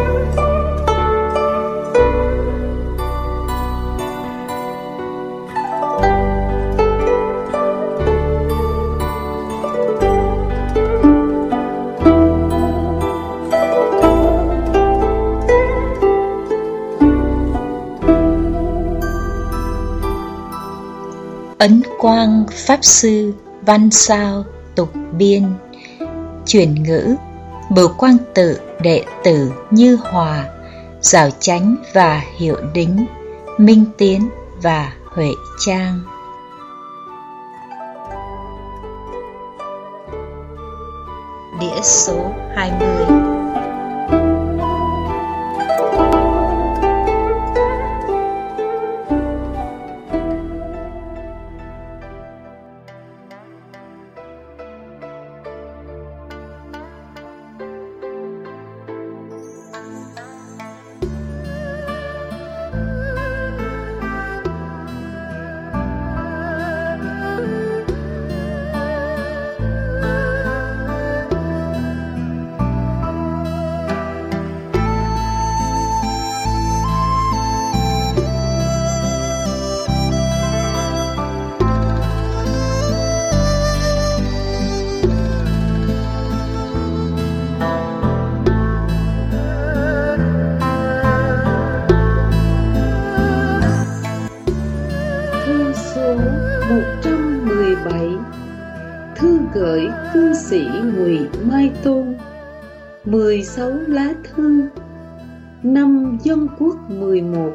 Ấn Quang Pháp Sư văn sao tục biên. Chuyển ngữ: Bửu Quang Tự đệ tử Như Hòa, Giảo Chánh và Hiệu Đính, Minh Tiến và Huệ Trang. Đĩa số 20. Thư gửi cư sĩ Ngụy Mai Tôn. 16 lá thư năm Dân Quốc 11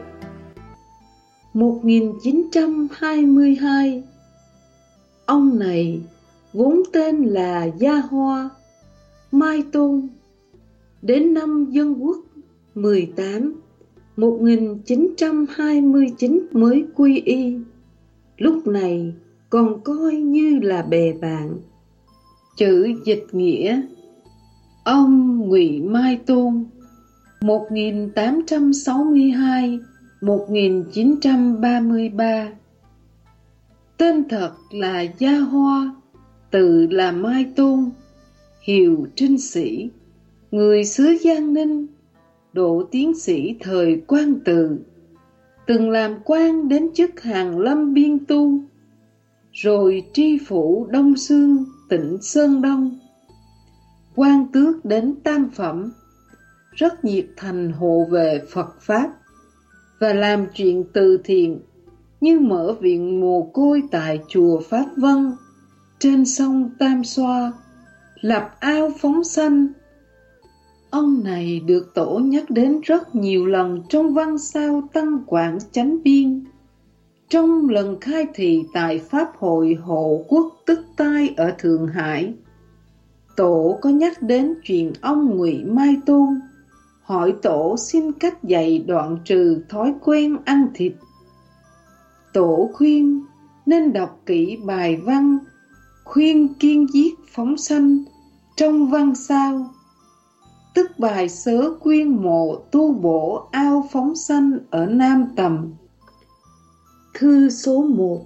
1922. Ông này vốn tên là Gia Hoa Mai Tôn, đến năm Dân Quốc 18 1929 mới quy y. Lúc này còn coi như là bè bạn. Chữ dịch nghĩa: ông Ngụy Mai Tôn 1862-1933. Tên thật là Gia Hoa, tự là Mai Tôn, hiệu Trinh Sĩ, người xứ Giang Ninh, độ tiến sĩ thời Quang Tự, từng làm quan đến chức Hàn Lâm Biên Tu, rồi tri phủ Đông Xương, tỉnh Sơn Đông, quan tước đến tam phẩm, rất nhiệt thành hộ vệ Phật Pháp và làm chuyện từ thiện như mở viện mồ côi tại chùa Pháp Vân trên sông Tam Xoa, lập ao phóng sanh. Ông này được tổ nhắc đến rất nhiều lần trong văn sao Tăng Quảng Chánh Biên. Trong lần khai thị tại Pháp hội Hộ Quốc Tức Tai ở Thượng Hải, tổ có nhắc đến chuyện ông Ngụy Mai Tôn, hỏi tổ xin cách dạy đoạn trừ thói quen ăn thịt. Tổ khuyên nên đọc kỹ bài văn khuyên kiêng giết phóng sanh trong văn sao, tức bài sớ quyên mộ tu bổ ao phóng sanh ở Nam Tầm. Thư số 1.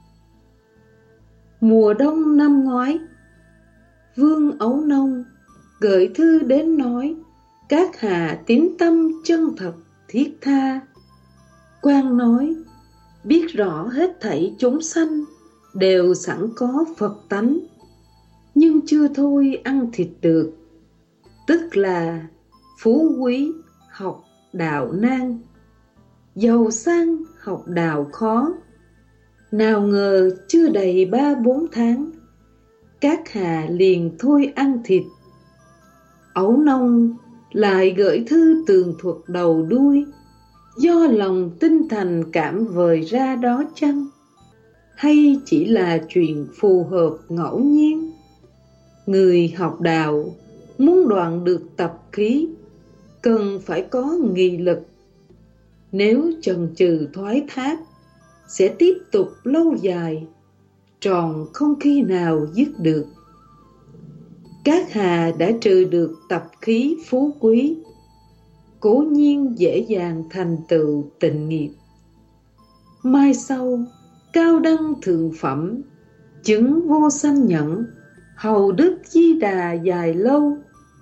Mùa đông năm ngoái, Vương Ấu Nông gửi thư đến nói các hạ tín tâm chân thật thiết tha. Quan nói biết rõ hết thảy chúng sanh đều sẵn có Phật tánh, nhưng chưa thôi ăn thịt được, tức là phú quý học đạo nan, giàu sang học đạo khó. Nào ngờ chưa đầy 3-4 tháng, các hạ liền thôi ăn thịt. Ấu Nông lại gửi thư tường thuật đầu đuôi, do lòng tinh thành cảm vời ra đó chăng, hay chỉ là chuyện phù hợp ngẫu nhiên? Người học đạo muốn đoạn được tập khí, cần phải có nghị lực. Nếu chần chừ thoái thác, sẽ tiếp tục lâu dài, tròn không khi nào dứt được. Các hạ đã trừ được tập khí phú quý, cố nhiên dễ dàng thành tựu tịnh nghiệp. Mai sau cao đăng thượng phẩm, chứng vô sanh nhẫn, hầu đức Di Đà dài lâu,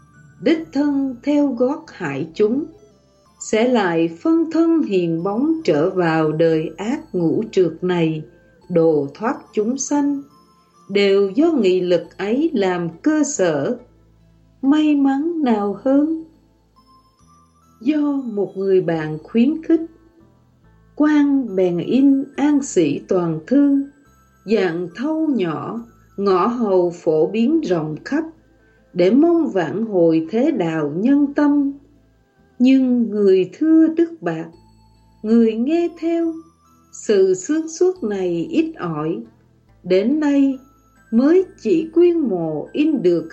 đích thân theo gót hại chúng, sẽ lại phân thân hiền bóng trở vào đời ác ngũ trượt này, độ thoát chúng sanh, đều do nghị lực ấy làm cơ sở. May mắn nào hơn? Do một người bạn khuyến khích, Quang bèn in An Sĩ Toàn Thư, dạng thâu nhỏ, ngõ hầu phổ biến rộng khắp, để mong vãn hồi thế đạo nhân tâm. Nhưng người thưa đức bạc, người nghe theo, sự xương suốt này ít ỏi, đến nay mới chỉ quy mô in được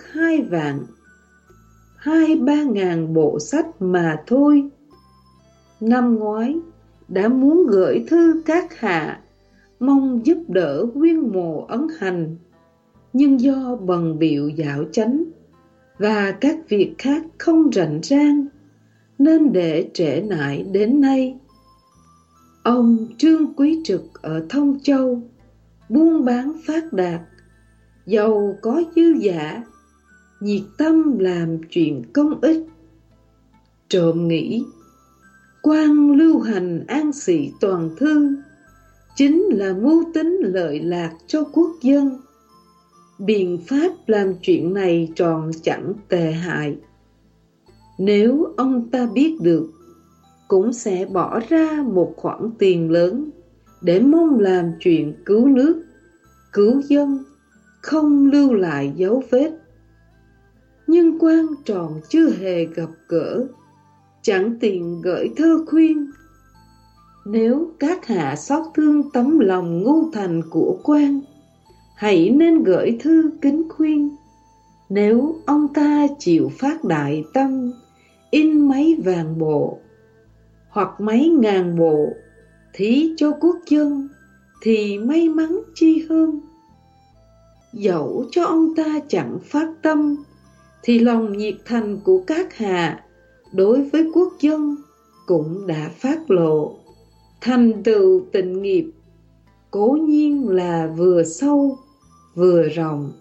2-3 ngàn bộ sách mà thôi. Năm ngoái đã muốn gửi thư các hạ, mong giúp đỡ quyên mộ ấn hành, nhưng do bần bịu dạo chánh và các việc khác không rảnh rang, nên để trễ nải đến nay. Ông Trương Quý Trực ở Thông Châu buôn bán phát đạt, giàu có dư dả, nhiệt tâm làm chuyện công ích. Trộm nghĩ Quang lưu hành An Sĩ Toàn Thư chính là mưu tính lợi lạc cho quốc dân. Biện pháp làm chuyện này tròn chẳng tệ hại. Nếu ông ta biết được, cũng sẽ bỏ ra một khoản tiền lớn để mong làm chuyện cứu nước, cứu dân, không lưu lại dấu vết. Nhưng Quang tròn chưa hề gặp gỡ, chẳng tiện gửi thơ khuyên. Nếu các hạ xót thương tấm lòng ngu thành của Quang, hãy nên gửi thư kính khuyên. Nếu ông ta chịu phát đại tâm, in mấy vạn bộ hoặc mấy ngàn bộ thí cho quốc dân, thì may mắn chi hơn. Dẫu cho ông ta chẳng phát tâm, thì lòng nhiệt thành của các hạ đối với quốc dân cũng đã phát lộ. Thành tựu tịnh nghiệp cố nhiên là vừa sâu vừa rộng.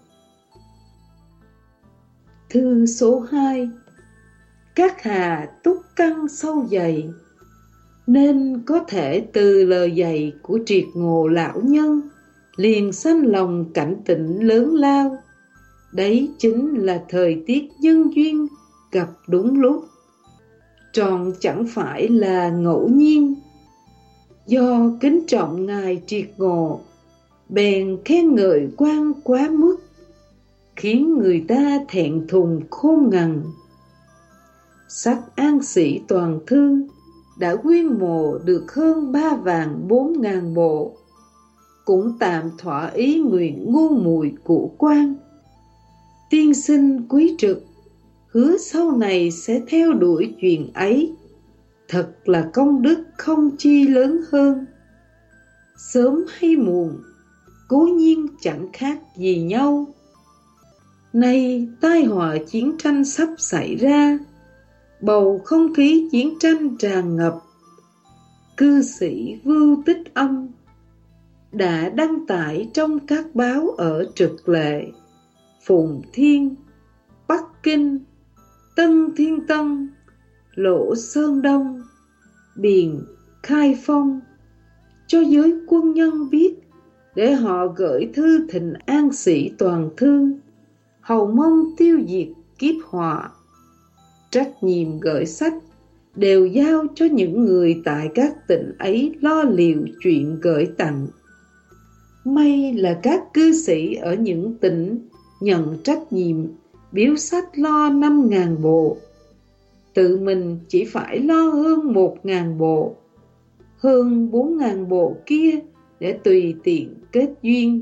Thư số 2. Các hạ túc căn sâu dày, nên có thể từ lời dạy của triệt ngộ lão nhân liền sanh lòng cảnh tỉnh lớn lao. Đấy chính là thời tiết nhân duyên gặp đúng lúc, tròn chẳng phải là ngẫu nhiên. Do kính trọng ngài triệt ngộ, bèn khen ngợi Quang quá mức, khiến người ta thẹn thùng khôn ngần. Sách An Sĩ Toàn Thư đã quyên mộ được hơn 3.400.000 bộ, cũng tạm thỏa ý nguyện ngu muội của Quang. Tiên sinh Quý Trực hứa sau này sẽ theo đuổi chuyện ấy, thật là công đức không chi lớn hơn. Sớm hay muộn, cố nhiên chẳng khác gì nhau. Nay tai họa chiến tranh sắp xảy ra, bầu không khí chiến tranh tràn ngập. Cư sĩ Vưu Tích Âm đã đăng tải trong các báo ở Trực Lệ, Phụng Thiên, Bắc Kinh, Tân Thiên Tân, Lỗ Sơn Đông, Biền, Khai Phong cho giới quân nhân biết, để họ gửi thư thỉnh An Sĩ Toàn Thư, hầu mong tiêu diệt kiếp họa. Trách nhiệm gửi sách đều giao cho những người tại các tỉnh ấy lo liệu chuyện gửi tặng. May là các cư sĩ ở những tỉnh nhận trách nhiệm biếu sách lo 5.000 bộ, tự mình chỉ phải lo hơn 1.000 bộ, hơn 4.000 bộ kia để tùy tiện kết duyên.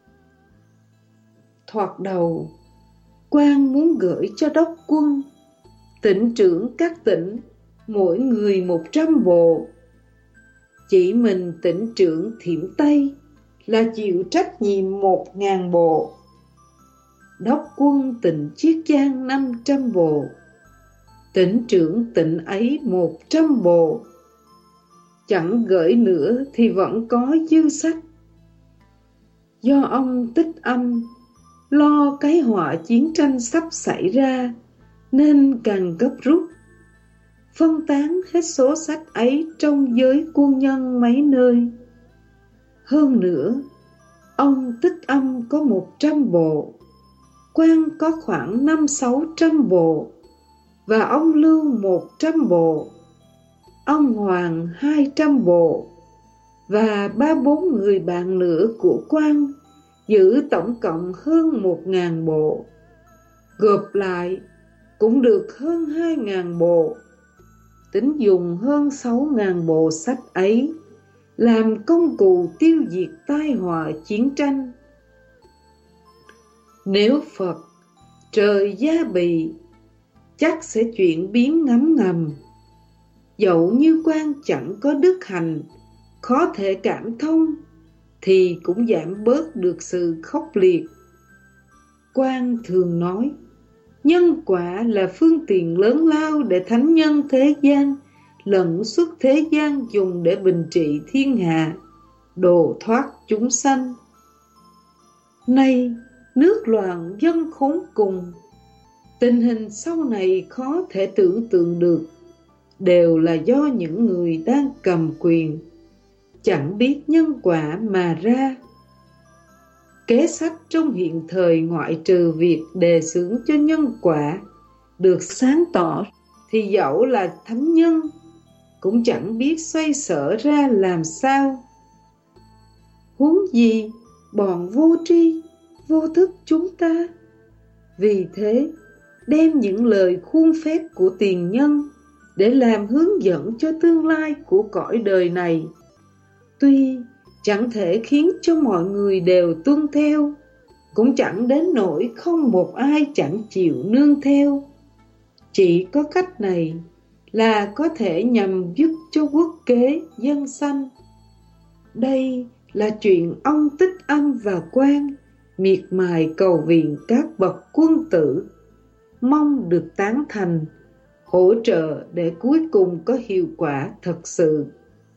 Thoạt đầu, Quang muốn gửi cho đốc quân, tỉnh trưởng các tỉnh, mỗi người 100 bộ. Chỉ mình tỉnh trưởng Thiểm Tây là chịu trách nhiệm 1.000 bộ, đốc quân tỉnh Chiết Giang 500 bộ, tỉnh trưởng tỉnh ấy 100 bộ. Chẳng gửi nữa thì vẫn có dư sách. Do ông Tích Âm lo cái họa chiến tranh sắp xảy ra, nên càng gấp rút phân tán hết số sách ấy trong giới quân nhân mấy nơi. Hơn nữa, ông Tích Âm có 100 bộ, Quang có khoảng 500-600 bộ, và ông Lưu 100 bộ, ông Hoàng 200 bộ, và 3-4 người bạn nữa của Quang giữ tổng cộng hơn 1.000 bộ. Gộp lại cũng được hơn 2.000 bộ, tính dùng hơn 6.000 bộ sách ấy làm công cụ tiêu diệt tai họa chiến tranh. Nếu Phật trời gia bì, chắc sẽ chuyển biến ngấm ngầm. Dẫu như Quang chẳng có đức hạnh khó thể cảm thông, thì cũng giảm bớt được sự khốc liệt. Quang thường nói, nhân quả là phương tiện lớn lao để thánh nhân thế gian lẫn xuất thế gian dùng để bình trị thiên hạ, độ thoát chúng sanh. Nay, nước loạn dân khốn cùng, tình hình sau này khó thể tưởng tượng được, đều là do những người đang cầm quyền chẳng biết nhân quả mà ra. Kế sách trong hiện thời ngoại trừ việc đề xướng cho nhân quả được sáng tỏ, thì dẫu là thánh nhân cũng chẳng biết xoay sở ra làm sao. Huống gì bọn vô tri, vô thức chúng ta. Vì thế, đem những lời khuôn phép của tiền nhân để làm hướng dẫn cho tương lai của cõi đời này, tuy chẳng thể khiến cho mọi người đều tuân theo, cũng chẳng đến nỗi không một ai chẳng chịu nương theo. Chỉ có cách này là có thể nhằm giúp cho quốc kế dân sanh. Đây là chuyện ông Tích Âm và Quang miệt mài cầu viện các bậc quân tử, mong được tán thành, hỗ trợ để cuối cùng có hiệu quả thật sự.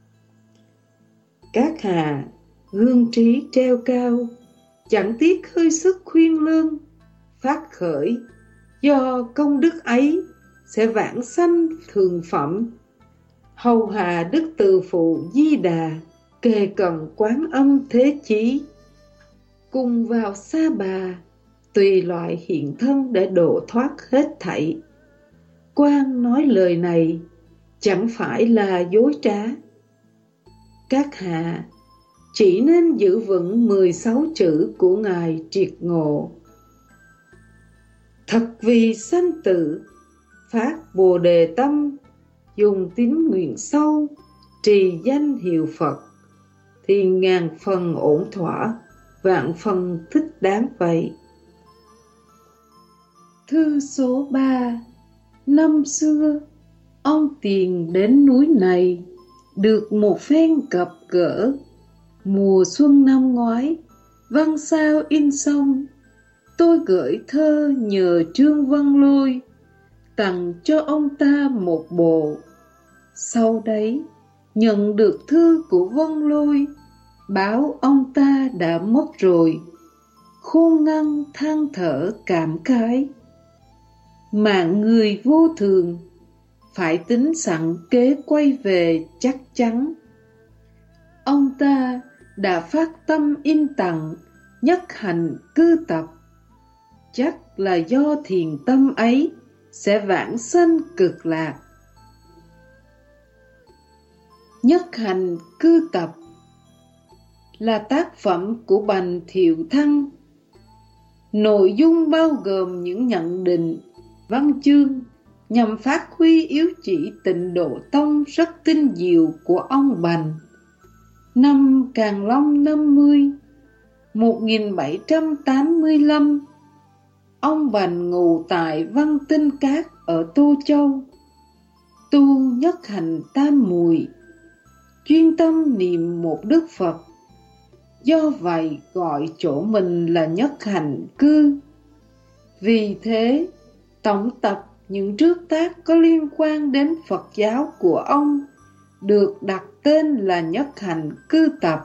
Các hạ gương trí treo cao, chẳng tiếc hơi sức khuyên lương, phát khởi, do công đức ấy sẽ vãng sanh thường phẩm. Hầu hạ đức từ phụ Di Đà, kề cận Quán Âm Thế Chí, cùng vào Sa Bà, tùy loại hiện thân để độ thoát hết thảy. Quang nói lời này chẳng phải là dối trá. Các hạ chỉ nên giữ vững 16 chữ của Ngài Triệt Ngộ: thật vì sanh tử, phát Bồ Đề tâm, dùng tín nguyện sâu, trì danh hiệu Phật, thì ngàn phần ổn thỏa, vạn phần thích đáng vậy. Thư số 3. Năm xưa, ông Tiền đến núi này được một phen gặp gỡ. Mùa xuân năm ngoái, văn sao in sông, tôi gửi thơ nhờ Trương Văn Lôi, tặng cho ông ta một bộ. Sau đấy, nhận được thư của Văn Lôi, báo ông ta đã mất rồi. Khôn Ngân than thở cảm khái: mạng người vô thường, phải tính sẵn kế quay về chắc chắn. Ông ta đã phát tâm in tặng nhất hành cư tập, chắc là do thiền tâm ấy sẽ vãng sanh cực lạc. Nhất hành cư tập là tác phẩm của Bành Thiệu Thăng. Nội dung bao gồm những nhận định, văn chương nhằm phát huy yếu chỉ Tịnh Độ Tông rất tinh diệu của ông Bành. Năm Càn Long 50, 1785, ông Bành ngụ tại Văn Tinh Cát ở Tô Châu, tu nhất hành tam muội, chuyên tâm niệm một Đức Phật. Do vậy gọi chỗ mình là nhất hành cư. Vì thế, tổng tập những trước tác có liên quan đến Phật giáo của ông được đặt tên là nhất hành cư tập.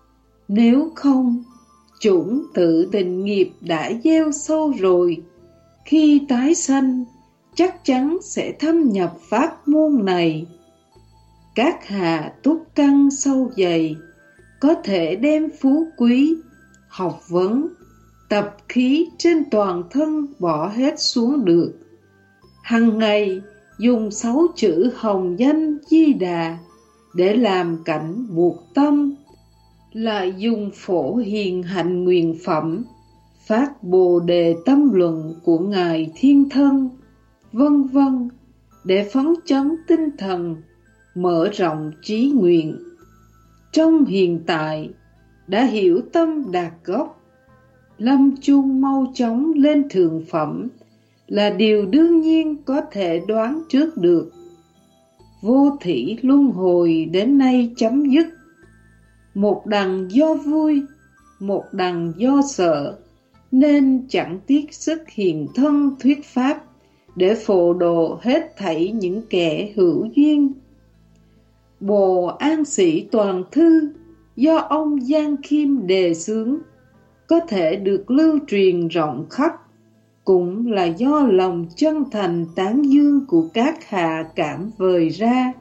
Nếu không, chủng tự định nghiệp đã gieo sâu rồi, khi tái sanh chắc chắn sẽ thâm nhập pháp môn này. Các hà túc căn sâu dày có thể đem phú quý, học vấn, tập khí trên toàn thân bỏ hết xuống được. Hằng ngày dùng 6 chữ hồng danh Di Đà để làm cảnh buộc tâm, lại dùng phổ hiền hạnh nguyện phẩm, phát Bồ đề tâm luận của Ngài Thiên Thân, vân vân, để phấn chấn tinh thần, mở rộng trí nguyện. Trong hiện tại đã hiểu tâm đạt gốc, lâm chung mau chóng lên thượng phẩm là điều đương nhiên có thể đoán trước được. Vô thỉ luân hồi đến nay chấm dứt, một đằng do vui, một đằng do sợ, nên chẳng tiếc sức hiện thân thuyết pháp để phổ độ hết thảy những kẻ hữu duyên. Bộ An Sĩ Toàn Thư do ông Giang Kim đề xướng có thể được lưu truyền rộng khắp, cũng là do lòng chân thành tán dương của các hạ cảm vời ra.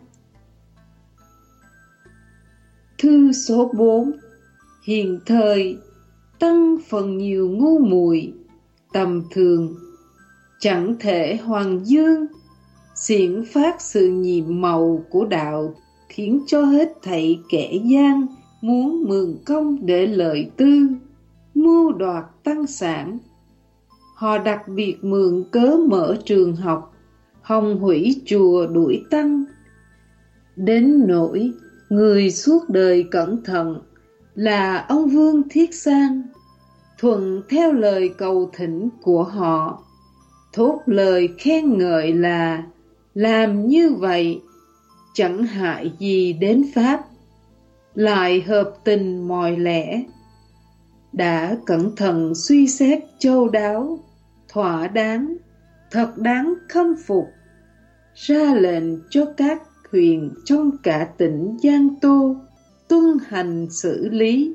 Thư số 4. Hiện thời tăng phần nhiều ngu muội tầm thường, chẳng thể hoàng dương xiển phát sự nhiệm màu của đạo, khiến cho hết thảy kẻ gian muốn mượn công để lợi tư, mưu đoạt tăng sản. Họ đặc biệt mượn cớ mở trường học, hòng hủy chùa đuổi tăng. Đến nỗi người suốt đời cẩn thận là ông Vương Thiết Sang, thuận theo lời cầu thỉnh của họ, thốt lời khen ngợi là làm như vậy chẳng hại gì đến pháp, lại hợp tình mọi lẽ. Đã cẩn thận suy xét châu đáo, thỏa đáng, thật đáng khâm phục, ra lệnh cho các huyện trong cả tỉnh Giang Tô tuân hành xử lý.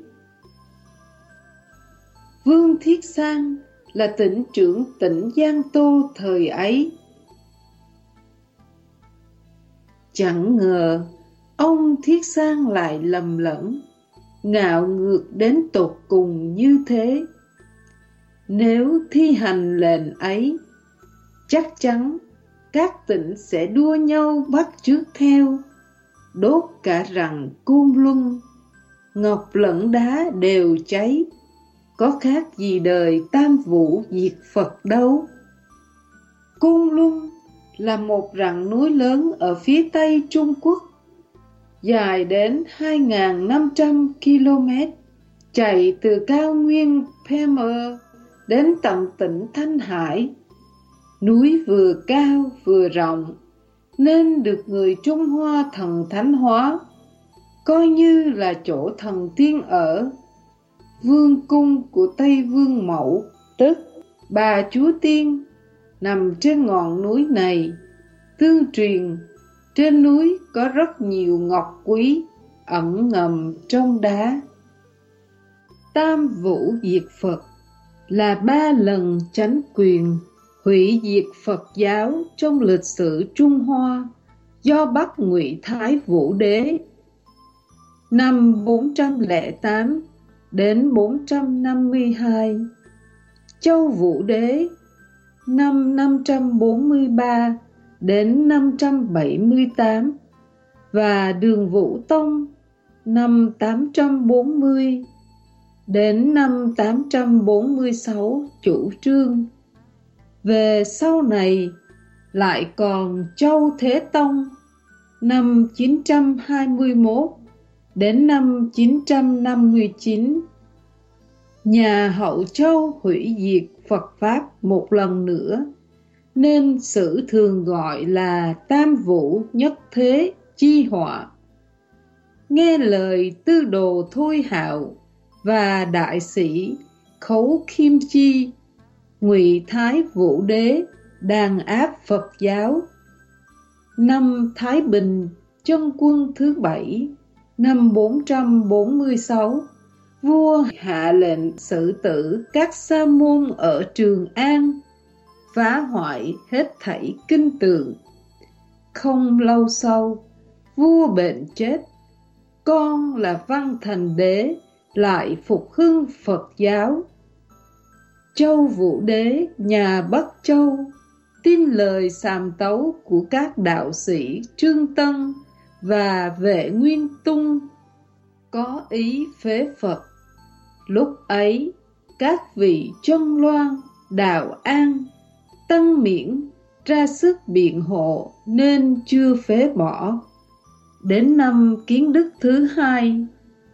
Vương Thiết Sang là tỉnh trưởng tỉnh Giang Tô thời ấy. Chẳng ngờ ông Thiết Sang lại lầm lẫn, ngạo ngược đến tột cùng như thế. Nếu thi hành lệnh ấy, chắc chắn các tỉnh sẽ đua nhau bắt chước theo, đốt cả rặng Côn Luân, ngọc lẫn đá đều cháy, có khác gì đời Tam Vũ diệt Phật đâu. Côn Luân là một rặng núi lớn ở phía tây Trung Quốc, dài đến 2.500 km, chạy từ cao nguyên Pamir đến tận tỉnh Thanh Hải. Núi vừa cao vừa rộng, nên được người Trung Hoa thần thánh hóa, coi như là chỗ thần tiên ở. Vương cung của Tây Vương Mẫu, tức Bà Chúa Tiên, nằm trên ngọn núi này. Tương truyền trên núi có rất nhiều ngọc quý ẩn ngầm trong đá. Tam Vũ diệt Phật là 3 lần chánh quyền hủy diệt Phật giáo trong lịch sử Trung Hoa do Bắc Ngụy Thái Vũ Đế năm 408 đến 452, Châu Vũ Đế năm 543 đến 578 và Đường Vũ Tông năm 840 đến năm 846 chủ trương. Về sau này lại còn Châu Thế Tông năm 921 đến năm 959. Nhà Hậu Châu hủy diệt Phật Pháp một lần nữa, nên sử thường gọi là Tam Vũ Nhất Thế chi họa. Nghe lời tư đồ Thôi Hạo và đại sĩ Khấu Khiêm Chi, Ngụy Thái Vũ Đế đàn áp Phật giáo. Năm Thái Bình Chân Quân thứ 7 năm 446, vua hạ lệnh xử tử các sa môn ở Trường An. phá hoại hết thảy kinh tượng. Không lâu sau, vua bệnh chết, con là Văn Thành Đế lại phục hưng Phật giáo. Châu Vũ Đế nhà Bắc Châu tin lời sàm tấu của các đạo sĩ Trương Tân và Vệ Nguyên Tung, có ý phế Phật. Lúc ấy, các vị Chân Loan, Đạo An, Tăng Miễn ra sức biện hộ nên chưa phế bỏ. Đến năm Kiến Đức thứ hai,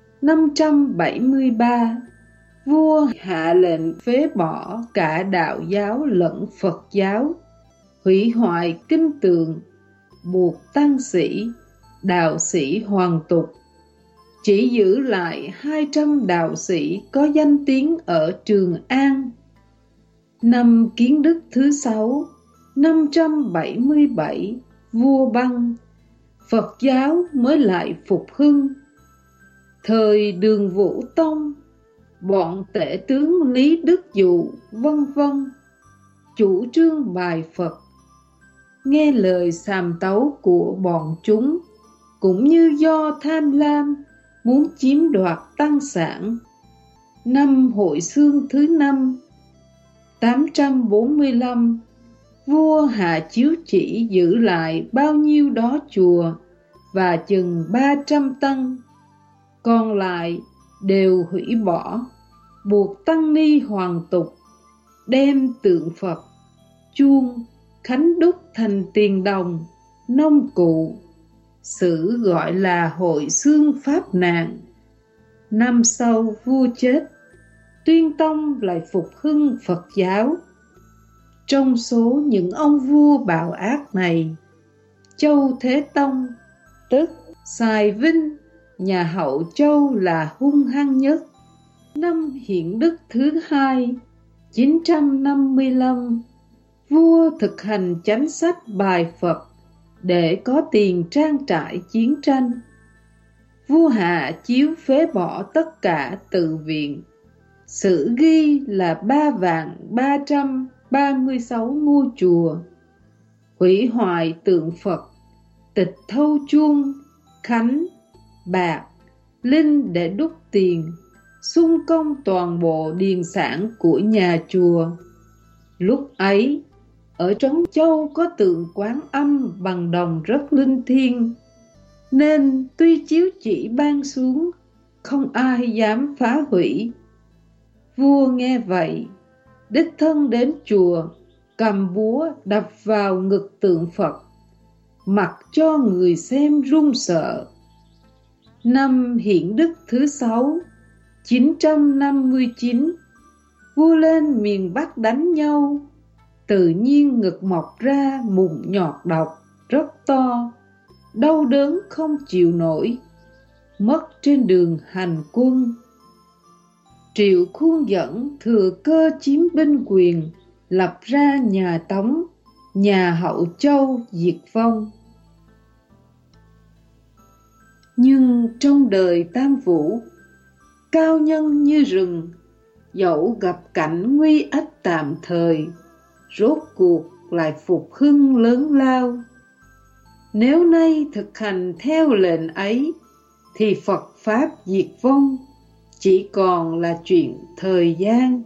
573, vua hạ lệnh phế bỏ cả đạo giáo lẫn Phật giáo, hủy hoại kinh tượng, buộc tăng sĩ, đạo sĩ hoàn tục. Chỉ giữ lại 200 đạo sĩ có danh tiếng ở Trường An. Năm Kiến Đức thứ 6, 577, vua băng, Phật giáo mới lại phục hưng. Thời Đường Vũ Tông, bọn tể tướng Lý Đức Dụ vân vân chủ trương bài Phật, nghe lời sàm tấu của bọn chúng, cũng như do tham lam muốn chiếm đoạt tăng sản. Năm Hội Xương thứ 5, 845, vua hạ chiếu chỉ giữ lại bao nhiêu đó chùa và chừng 300 tăng, còn lại đều hủy bỏ, buộc tăng ni hoàn tục, đem tượng Phật, chuông, khánh đúc thành tiền đồng, nông cụ, sử gọi là Hội Xương Pháp Nạn. Năm sau vua chết, Tuyên Tông lại phục hưng Phật giáo. Trong số những ông vua bạo ác này, Châu Thế Tông, tức Sài Vinh, nhà Hậu Châu là hung hăng nhất. Năm Hiển Đức thứ hai, 955, vua thực hành chánh sách bài Phật để có tiền trang trải chiến tranh. Vua hạ chiếu phế bỏ tất cả tự viện. Sử ghi là 3.336 ngôi chùa, hủy hoại tượng Phật, tịch thâu chuông, khánh, bạc, linh để đúc tiền, xung công toàn bộ điền sản của nhà chùa. Lúc ấy, ở Trấn Châu có tượng Quán Âm bằng đồng rất linh thiêng, nên tuy chiếu chỉ ban xuống, không ai dám phá hủy. Vua nghe vậy, đích thân đến chùa, cầm búa đập vào ngực tượng Phật, mặc cho người xem run sợ. Năm Hiển Đức thứ 6, 959, vua lên miền Bắc đánh nhau, tự nhiên ngực mọc ra mụn nhọt độc rất to, đau đớn không chịu nổi, mất trên đường hành quân. Triệu Khuôn Dẫn thừa cơ chiếm binh quyền, lập ra nhà Tống, nhà Hậu Châu diệt vong. Nhưng trong đời Tam Vũ, cao nhân như rừng, dẫu gặp cảnh nguy ách tạm thời, rốt cuộc lại phục hưng lớn lao. Nếu nay thực hành theo lệnh ấy, thì Phật Pháp diệt vong chỉ còn là chuyện thời gian.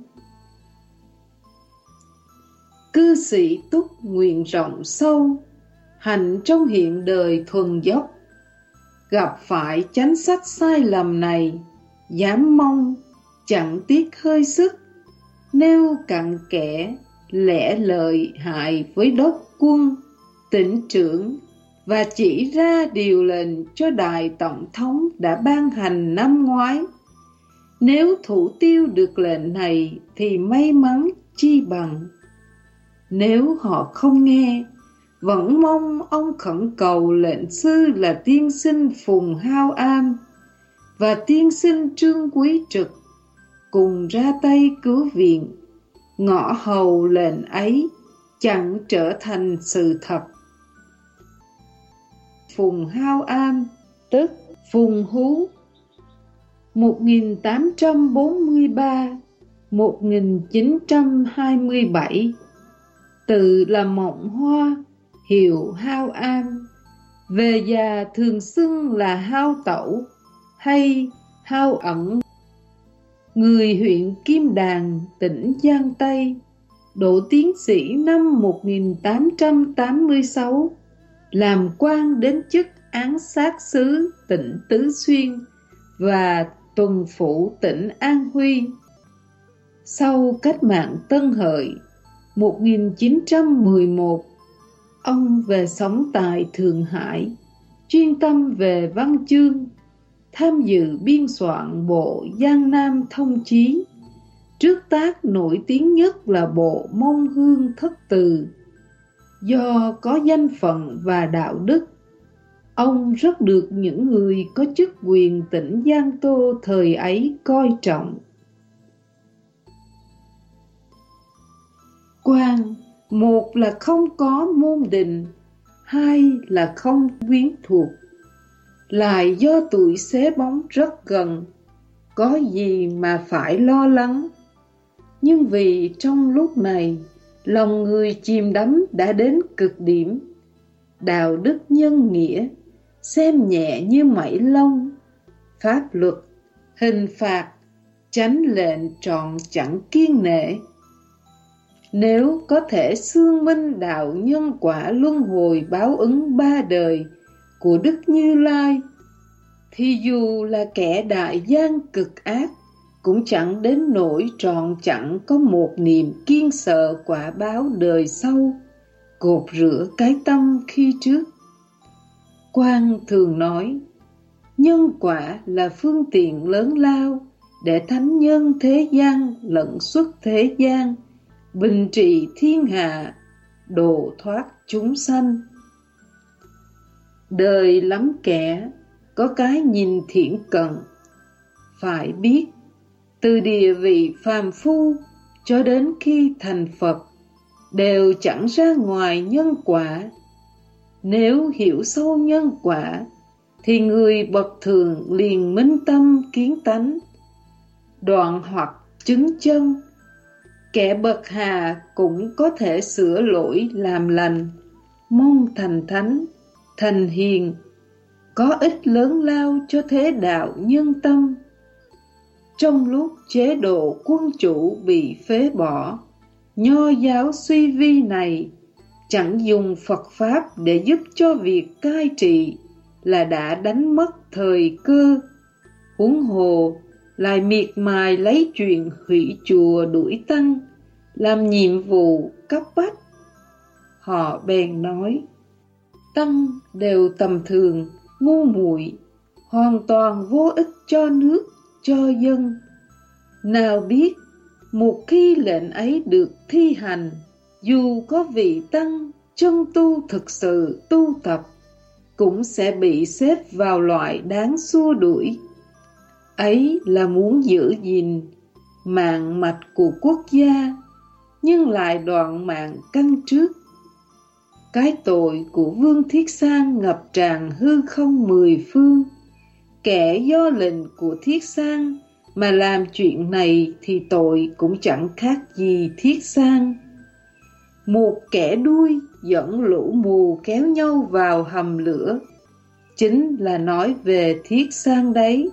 Cư sĩ túc nguyện rộng sâu, hành trong hiện đời thuần dốc. Gặp phải chánh sách sai lầm này, dám mong chẳng tiếc hơi sức, nêu cặn kẽ lẽ lợi hại với đốc quân, tỉnh trưởng, và chỉ ra điều lệnh cho Đại Tổng thống đã ban hành năm ngoái. Nếu thủ tiêu được lệnh này thì may mắn chi bằng. Nếu họ không nghe, vẫn mong ông khẩn cầu lệnh sư là tiên sinh Phùng Hao Am và tiên sinh Trương Quý Trực cùng ra tay cứu viện, ngõ hầu lệnh ấy chẳng trở thành sự thật. Phùng Hao Am, tức Phùng Hú, 1843-1927, Tự là mộng hoa, hiệu hao am. Về già thường xưng là hao tẩu hay hao ẩn. Người huyện Kim Đàn, tỉnh Giang Tây, đỗ tiến sĩ năm 1886, làm quan đến chức án sát sứ tỉnh Tứ Xuyên và tuần phủ tỉnh An Huy. Sau cách mạng Tân Hợi 1911, ông về sống tại Thượng Hải, chuyên tâm về văn chương, tham dự biên soạn bộ Giang Nam Thông Chí. Trước tác nổi tiếng nhất là bộ Mông Hương Thất Từ. Do có danh phận và đạo đức, ông rất được những người có chức quyền tỉnh Giang Tô thời ấy coi trọng. Quan, một là không có môn đình, hai là không quyến thuộc. Lại do tuổi xế bóng rất gần, có gì mà phải lo lắng. Nhưng vì trong lúc này, lòng người chìm đắm đã đến cực điểm. Đạo đức nhân nghĩa, xem nhẹ như mảy lông. Pháp luật, hình phạt, chánh lệnh trọn chẳng kiêng nể. Nếu có thể xương minh đạo nhân quả luân hồi báo ứng ba đời của Đức Như Lai, thì dù là kẻ đại gian cực ác, cũng chẳng đến nỗi trọn chẳng có một niềm kiêng sợ quả báo đời sau, cột rửa cái tâm khi trước. Quan thường nói, nhân quả là phương tiện lớn lao để thánh nhân thế gian lẫn xuất thế gian, bình trị thiên hạ, độ thoát chúng sanh. Đời lắm kẻ có cái nhìn thiển cận, phải biết từ địa vị phàm phu cho đến khi thành Phật đều chẳng ra ngoài nhân quả. Nếu hiểu sâu nhân quả thì người bậc thường liền minh tâm kiến tánh, đoạn hoặc chứng chân. Kẻ bậc hà cũng có thể sửa lỗi làm lành, mong thành thánh, thành hiền, có ích lớn lao cho thế đạo nhân tâm. Trong lúc chế độ quân chủ bị phế bỏ, nho giáo suy vi này chẳng dùng Phật Pháp để giúp cho việc cai trị là đã đánh mất thời cơ. Huống hồ lại miệt mài lấy chuyện hủy chùa đuổi tăng làm nhiệm vụ cấp bách. Họ bèn nói, tăng đều tầm thường, ngu muội, hoàn toàn vô ích cho nước, cho dân. Nào biết, một khi lệnh ấy được thi hành, dù có vị tăng chân tu thực sự tu tập, cũng sẽ bị xếp vào loại đáng xua đuổi. Ấy là muốn giữ gìn mạng mạch của quốc gia, nhưng lại đoạn mạng căn trước. Cái tội của Vương Thiết Sang ngập tràn hư không mười phương. Kẻ do lệnh của Thiết Sang mà làm chuyện này thì tội cũng chẳng khác gì Thiết Sang. Một kẻ đuôi dẫn lũ mù kéo nhau vào hầm lửa, chính là nói về Thiết Sang đấy.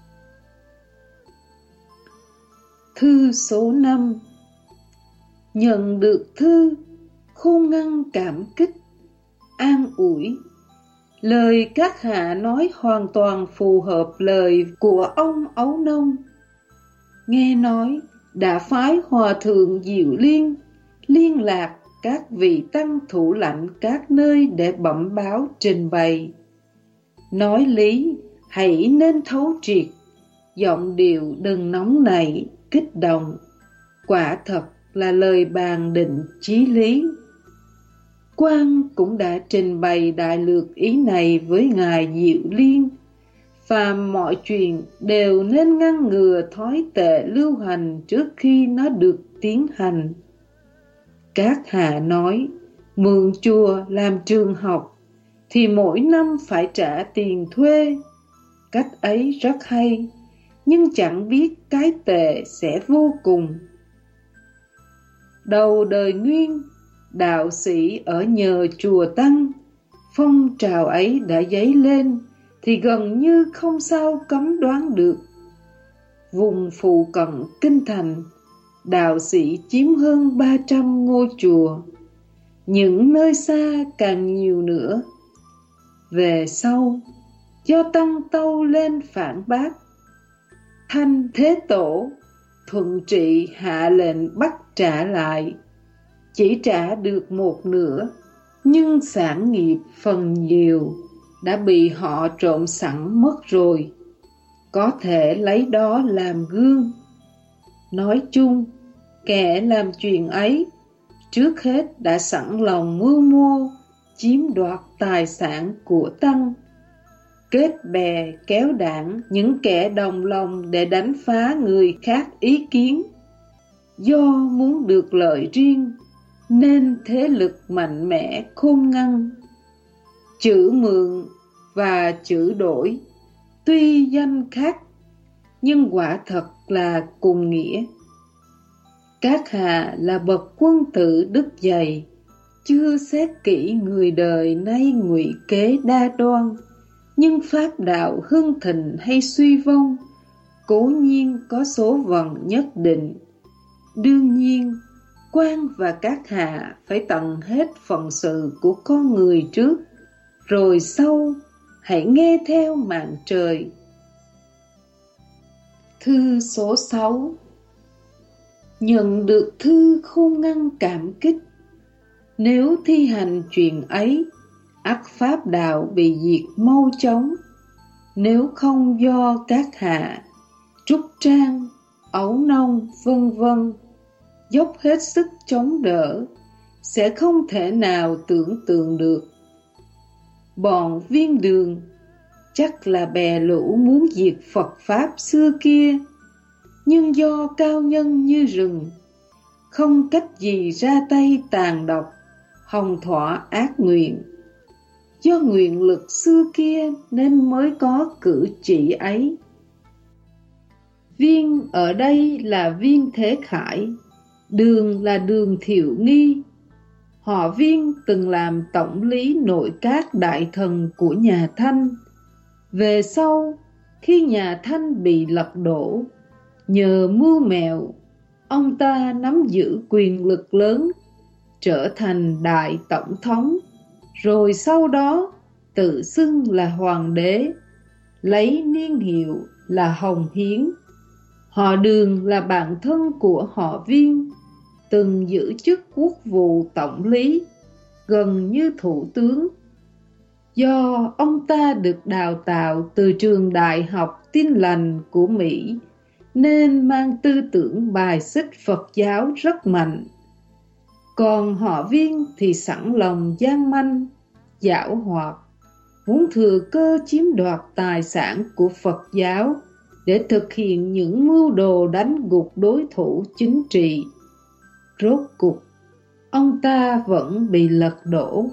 Thư số 5. Nhận được thư, khôn ngăn cảm kích, an ủi. Lời các hạ nói hoàn toàn phù hợp lời của ông Ấu Nông. Nghe nói đã phái Hòa Thượng Diệu Liên liên lạc các vị tăng thủ lãnh các nơi để bẩm báo trình bày. Nói lý hãy nên thấu triệt, giọng điệu đừng nóng nảy, kích động. Quả thật là lời bàn định chí lý. Quan cũng đã trình bày đại lược ý này với ngài Diệu Liên. Phàm mọi chuyện đều nên ngăn ngừa thói tệ lưu hành trước khi nó được tiến hành. Các hạ nói, mượn chùa làm trường học thì mỗi năm phải trả tiền thuê. Cách ấy rất hay, nhưng chẳng biết cái tệ sẽ vô cùng. Đầu đời Nguyên, đạo sĩ ở nhờ chùa Tăng, phong trào ấy đã dấy lên thì gần như không sao cấm đoán được. Vùng phụ cận kinh thành, đạo sĩ chiếm hơn 300 ngôi chùa, những nơi xa càng nhiều nữa. Về sau, do Tăng tâu lên phản bác, Thanh Thế Tổ thuận trị hạ lệnh bắt trả lại, chỉ trả được một nửa, nhưng sản nghiệp phần nhiều đã bị họ trộm sẵn mất rồi, có thể lấy đó làm gương. Nói chung, kẻ làm chuyện ấy trước hết đã sẵn lòng mưu mô chiếm đoạt tài sản của Tăng, kết bè kéo đảng những kẻ đồng lòng để đánh phá người khác ý kiến. Do muốn được lợi riêng nên thế lực mạnh mẽ khôn ngăn. Chữ mượn và chữ đổi tuy danh khác nhưng quả thật là cùng nghĩa. Các hạ là bậc quân tử đức dày, chưa xét kỹ người đời nay ngụy kế đa đoan, nhưng pháp đạo hưng thịnh hay suy vong cố nhiên có số vần nhất định. Đương nhiên, quan và các hạ phải tận hết phận sự của con người trước, rồi sau hãy nghe theo mạng trời. Thư số 6. Nhận được thư không ngăn cảm kích. Nếu thi hành chuyện ấy, ắt pháp đạo bị diệt mau chóng. Nếu không do các hạ, Trúc Trang, Ấu Nông vân vân dốc hết sức chống đỡ, sẽ không thể nào tưởng tượng được. Bọn Viên Đường chắc là bè lũ muốn diệt Phật Pháp xưa kia, nhưng do cao nhân như rừng, không cách gì ra tay tàn độc, hồng thỏa ác nguyện. Do nguyện lực xưa kia nên mới có cử chỉ ấy. Viên ở đây là Viên Thế Khải, Đường là Đường Thiệu Nghi. Họ Viên từng làm tổng lý nội các đại thần của nhà Thanh. Về sau, khi nhà Thanh bị lật đổ, nhờ mưu mẹo, ông ta nắm giữ quyền lực lớn, trở thành đại tổng thống, rồi sau đó tự xưng là hoàng đế, lấy niên hiệu là Hồng Hiến. Họ Đường là bạn thân của họ Viên, từng giữ chức quốc vụ tổng lý, gần như thủ tướng. Do ông ta được đào tạo từ trường đại học Tin Lành của Mỹ, nên mang tư tưởng bài xích Phật giáo rất mạnh. Còn họ Viên thì sẵn lòng gian manh, giảo hoạt, muốn thừa cơ chiếm đoạt tài sản của Phật giáo để thực hiện những mưu đồ đánh gục đối thủ chính trị. Rốt cục, ông ta vẫn bị lật đổ.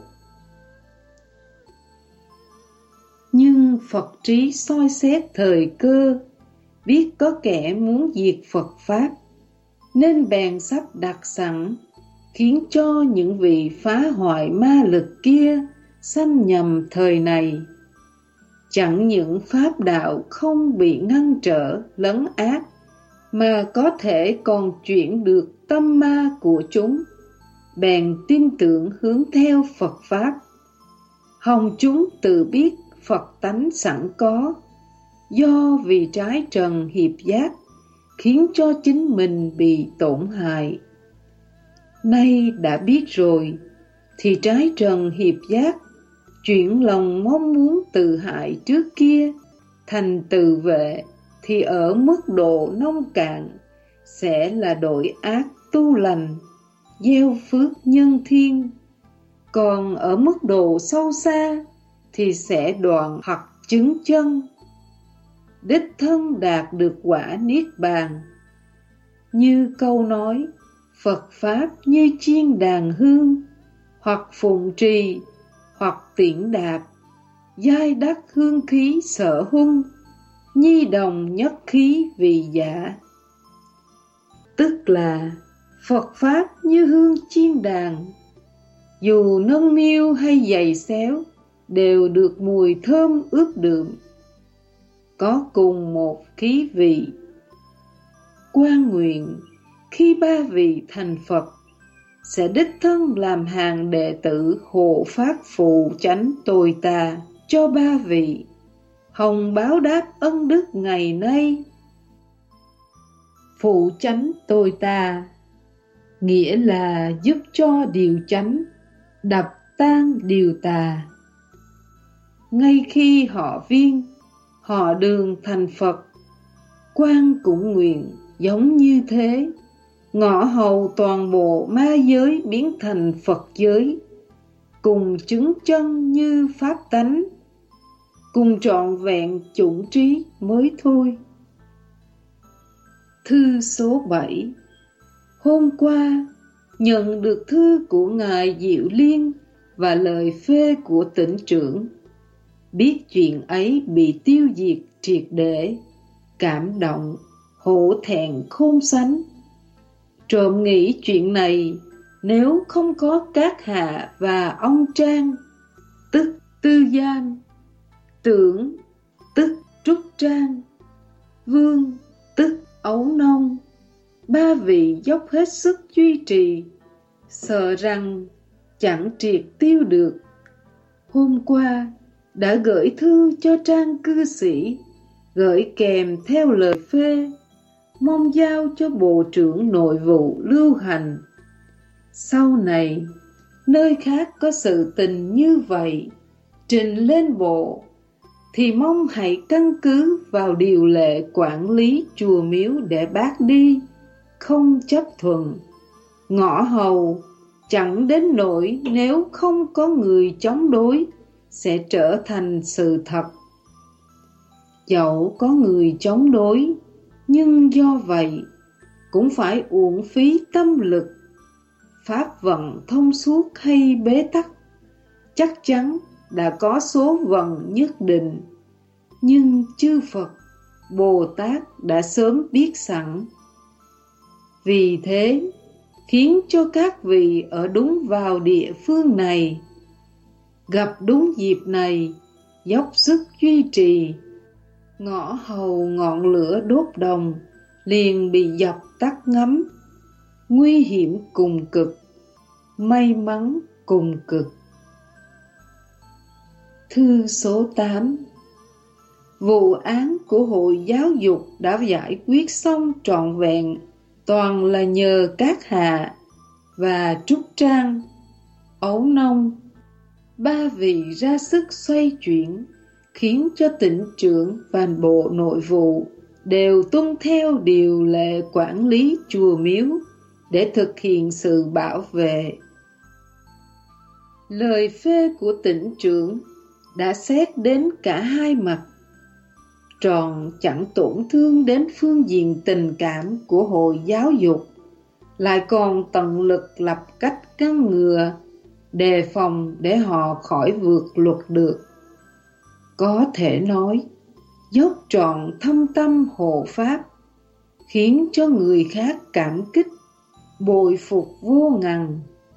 Nhưng Phật trí soi xét thời cơ, biết có kẻ muốn diệt Phật Pháp, nên bèn sắp đặt sẵn, khiến cho những vị phá hoại ma lực kia sanh nhầm thời này. Chẳng những Pháp đạo không bị ngăn trở, lấn át, mà có thể còn chuyển được tâm ma của chúng, bèn tin tưởng hướng theo Phật Pháp. Hồng chúng tự biết Phật tánh sẵn có, do vì trái trần hiệp giác, khiến cho chính mình bị tổn hại. Nay đã biết rồi, thì trái trần hiệp giác chuyển lòng mong muốn tự hại trước kia thành tự vệ, thì ở mức độ nông cạn sẽ là đổi ác tu lành, gieo phước nhân thiên. Còn ở mức độ sâu xa thì sẽ đoạn hoặc chứng chân, đích thân đạt được quả niết bàn. Như câu nói, Phật Pháp như chiên đàn hương, hoặc phụng trì, hoặc tiễn đạp, giai đắc hương khí sở hung, nhi đồng nhất khí vì dạ. Tức là Phật Pháp như hương chiên đàn, dù nâng niu hay giày xéo, đều được mùi thơm ướp đượm, có cùng một khí vị. Quan nguyện khi ba vị thành Phật, sẽ đích thân làm hàng đệ tử hộ pháp phụ chánh tôi ta cho ba vị, hồng báo đáp ân đức ngày nay. Phụ chánh tôi ta nghĩa là giúp cho điều chánh, đập tan điều tà. Ngay khi họ viên, họ đường thành Phật, quan cũng nguyện giống như thế, ngõ hầu toàn bộ ma giới biến thành Phật giới, cùng chứng chân như pháp tánh, cùng trọn vẹn chủng trí mới thôi. Thư số 7. Hôm qua nhận được thư của Ngài Diệu Liên và lời phê của tỉnh trưởng. Biết chuyện ấy bị tiêu diệt triệt để, cảm động, hổ thẹn khôn sánh. Trộm nghĩ chuyện này nếu không có các hạ và ông Trang, tức Tư Giang, Tưởng, tức Trúc Trang, Vương, tức Ấu Nông, ba vị dốc hết sức duy trì, sợ rằng chẳng triệt tiêu được. Hôm qua đã gửi thư cho Trang cư sĩ, gửi kèm theo lời phê, mong giao cho Bộ trưởng Nội vụ lưu hành. Sau này, nơi khác có sự tình như vậy, trình lên bộ, thì mong hãy căn cứ vào điều lệ quản lý chùa miếu để bác đi, không chấp thuận. Ngõ hầu chẳng đến nỗi nếu không có người chống đối sẽ trở thành sự thật. Dẫu có người chống đối, nhưng do vậy cũng phải uổng phí tâm lực. Pháp vận thông suốt hay bế tắc chắc chắn đã có số vận nhất định, nhưng chư Phật, Bồ Tát đã sớm biết sẵn. Vì thế, khiến cho các vị ở đúng vào địa phương này, gặp đúng dịp này, dốc sức duy trì. Ngõ hầu ngọn lửa đốt đồng liền bị dập tắt ngấm, nguy hiểm cùng cực, may mắn cùng cực. Thư số 8. Vụ án của Hội Giáo dục đã giải quyết xong trọn vẹn, toàn là nhờ các hạ và Trúc Trang, Ấu Nông, ba vị ra sức xoay chuyển, khiến cho tỉnh trưởng và Bộ Nội vụ đều tuân theo điều lệ quản lý chùa miếu để thực hiện sự bảo vệ. Lời phê của tỉnh trưởng đã xét đến cả hai mặt, tròn chẳng tổn thương đến phương diện tình cảm của Hội Giáo dục, lại còn tận lực lập cách ngăn ngừa, đề phòng để họ khỏi vượt luật được. Có thể nói, dốc trọn thâm tâm hộ pháp, khiến cho người khác cảm kích, bội phục vô ngần.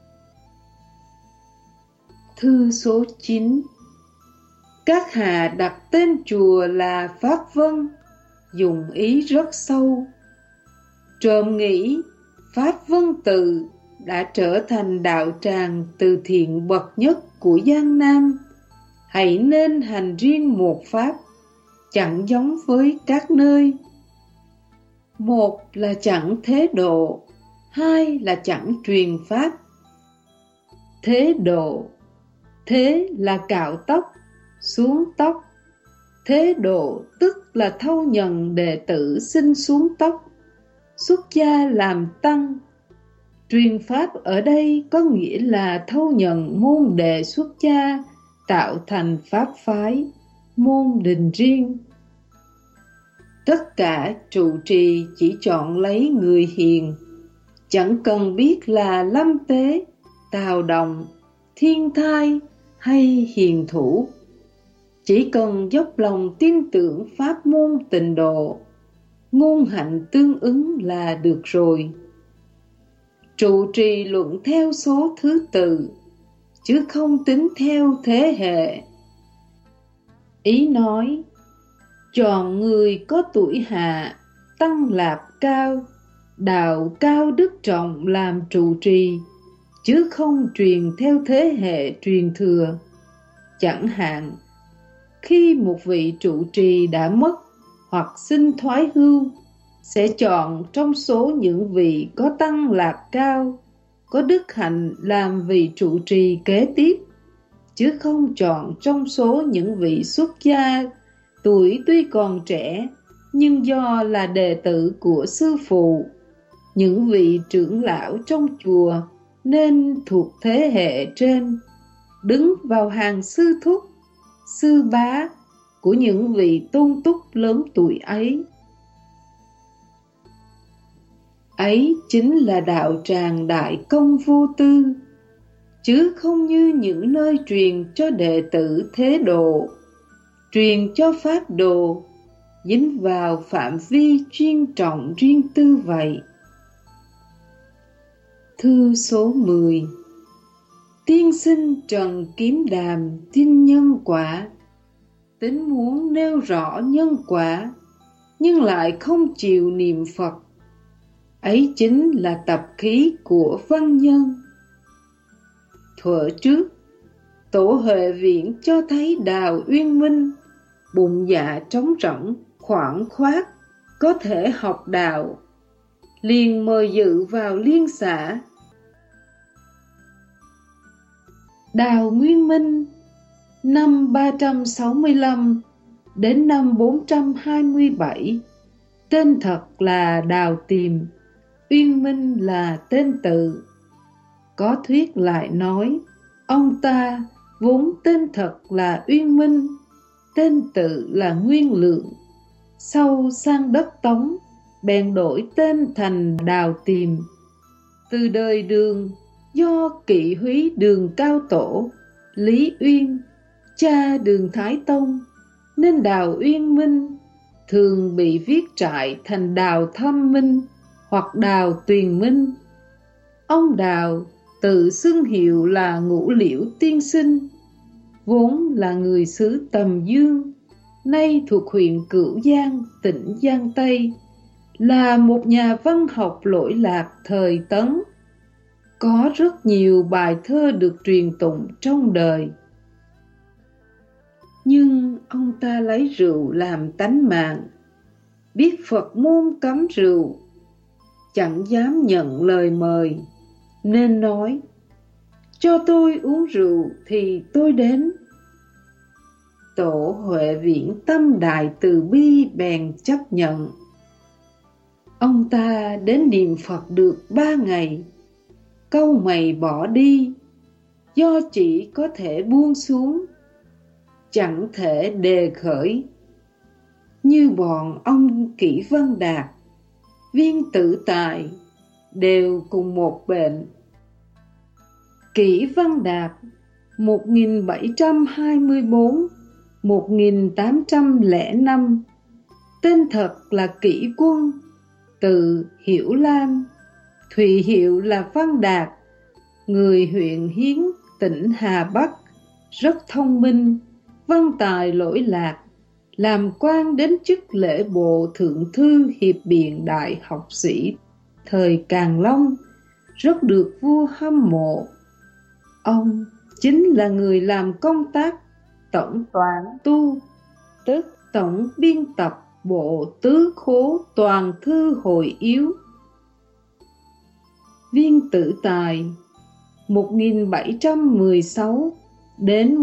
Thư số 9. Các hạ đặt tên chùa là Pháp Vân, dùng ý rất sâu. Trộm nghĩ Pháp Vân Tự đã trở thành đạo tràng từ thiện bậc nhất của Giang Nam, hãy nên hành riêng một pháp, chẳng giống với các nơi. Một là chẳng thế độ, hai là chẳng truyền pháp. Thế độ, thế là cạo tóc, xuống tóc. Thế độ tức là thâu nhận đệ tử xin xuống tóc, xuất gia làm tăng. Truyền pháp ở đây có nghĩa là thâu nhận môn đệ xuất gia, tạo thành pháp phái, môn đình riêng. Tất cả trụ trì chỉ chọn lấy người hiền, chẳng cần biết là Lâm Tế, Tào Đồng, Thiên Thai hay hiền thủ. Chỉ cần dốc lòng tin tưởng pháp môn tịnh độ, ngôn hạnh tương ứng là được rồi. Trụ trì luận theo số thứ tự, chứ không tính theo thế hệ. Ý nói, chọn người có tuổi hạ, tăng lạp cao, đạo cao đức trọng làm trụ trì, chứ không truyền theo thế hệ truyền thừa. Chẳng hạn, khi một vị trụ trì đã mất hoặc xin thoái hưu, sẽ chọn trong số những vị có tăng lạp cao, có đức hạnh làm vị trụ trì kế tiếp, chứ không chọn trong số những vị xuất gia, tuổi tuy còn trẻ, nhưng do là đệ tử của sư phụ, những vị trưởng lão trong chùa nên thuộc thế hệ trên, đứng vào hàng sư thúc, sư bá của những vị tôn túc lớn tuổi ấy. Ấy chính là đạo tràng đại công vô tư, chứ không như những nơi truyền cho đệ tử thế độ, truyền cho pháp đồ, dính vào phạm vi chuyên trọng riêng tư vậy. Thư số 10. Tiên sinh Trần Kiếm Đàm tin nhân quả, tính muốn nêu rõ nhân quả, nhưng lại không chịu niệm Phật. Ấy chính là tập khí của văn nhân. Thuở trước, Tổ Huệ Viễn cho thấy Đào Uyên Minh, bụng dạ trống rỗng, khoảng khoát, có thể học đạo, liền mời dự vào liên xã. Đào Nguyên Minh, năm 365 đến năm 427, tên thật là Đào Tiềm, Uyên Minh là tên tự. Có thuyết lại nói, ông ta vốn tên thật là Uyên Minh, tên tự là Nguyên Lượng. Sau sang đất Tống, bèn đổi tên thành Đào Tiềm. Từ đời Đường, do kỵ húy Đường Cao Tổ, Lý Uyên, cha Đường Thái Tông, nên Đào Uyên Minh thường bị viết trại thành Đào Thâm Minh hoặc Đào Tuyền Minh. Ông Đào tự xưng hiệu là Ngũ Liễu Tiên Sinh, vốn là người xứ Tầm Dương, nay thuộc huyện Cửu Giang, tỉnh Giang Tây, là một nhà văn học lỗi lạc thời Tấn. Có rất nhiều bài thơ được truyền tụng trong đời. Nhưng ông ta lấy rượu làm tánh mạng, biết Phật môn cấm rượu, chẳng dám nhận lời mời, nên nói, cho tôi uống rượu thì tôi đến. Tổ Huệ Viễn tâm đại từ bi bèn chấp nhận. Ông ta đến niệm Phật được 3 ngày, câu mày bỏ đi, do chỉ có thể buông xuống, chẳng thể đề khởi. Như bọn ông Kỷ Văn Đạt, Viên Tử Tài đều cùng một bệnh. Kỷ Văn Đạt 1724-1805, tên thật là Kỷ Quân, từ Hiểu Lam, thụy hiệu là Văn Đạt, người huyện Hiến, tỉnh Hà Bắc, rất thông minh, văn tài lỗi lạc, làm quan đến chức lễ bộ thượng thư hiệp biện đại học sĩ thời Càn Long, rất được vua hâm mộ. Ông chính là người làm công tác tổng toán tu, tức tổng biên tập bộ tứ khố toàn thư hội yếu. Viên Tử Tài 1716 đến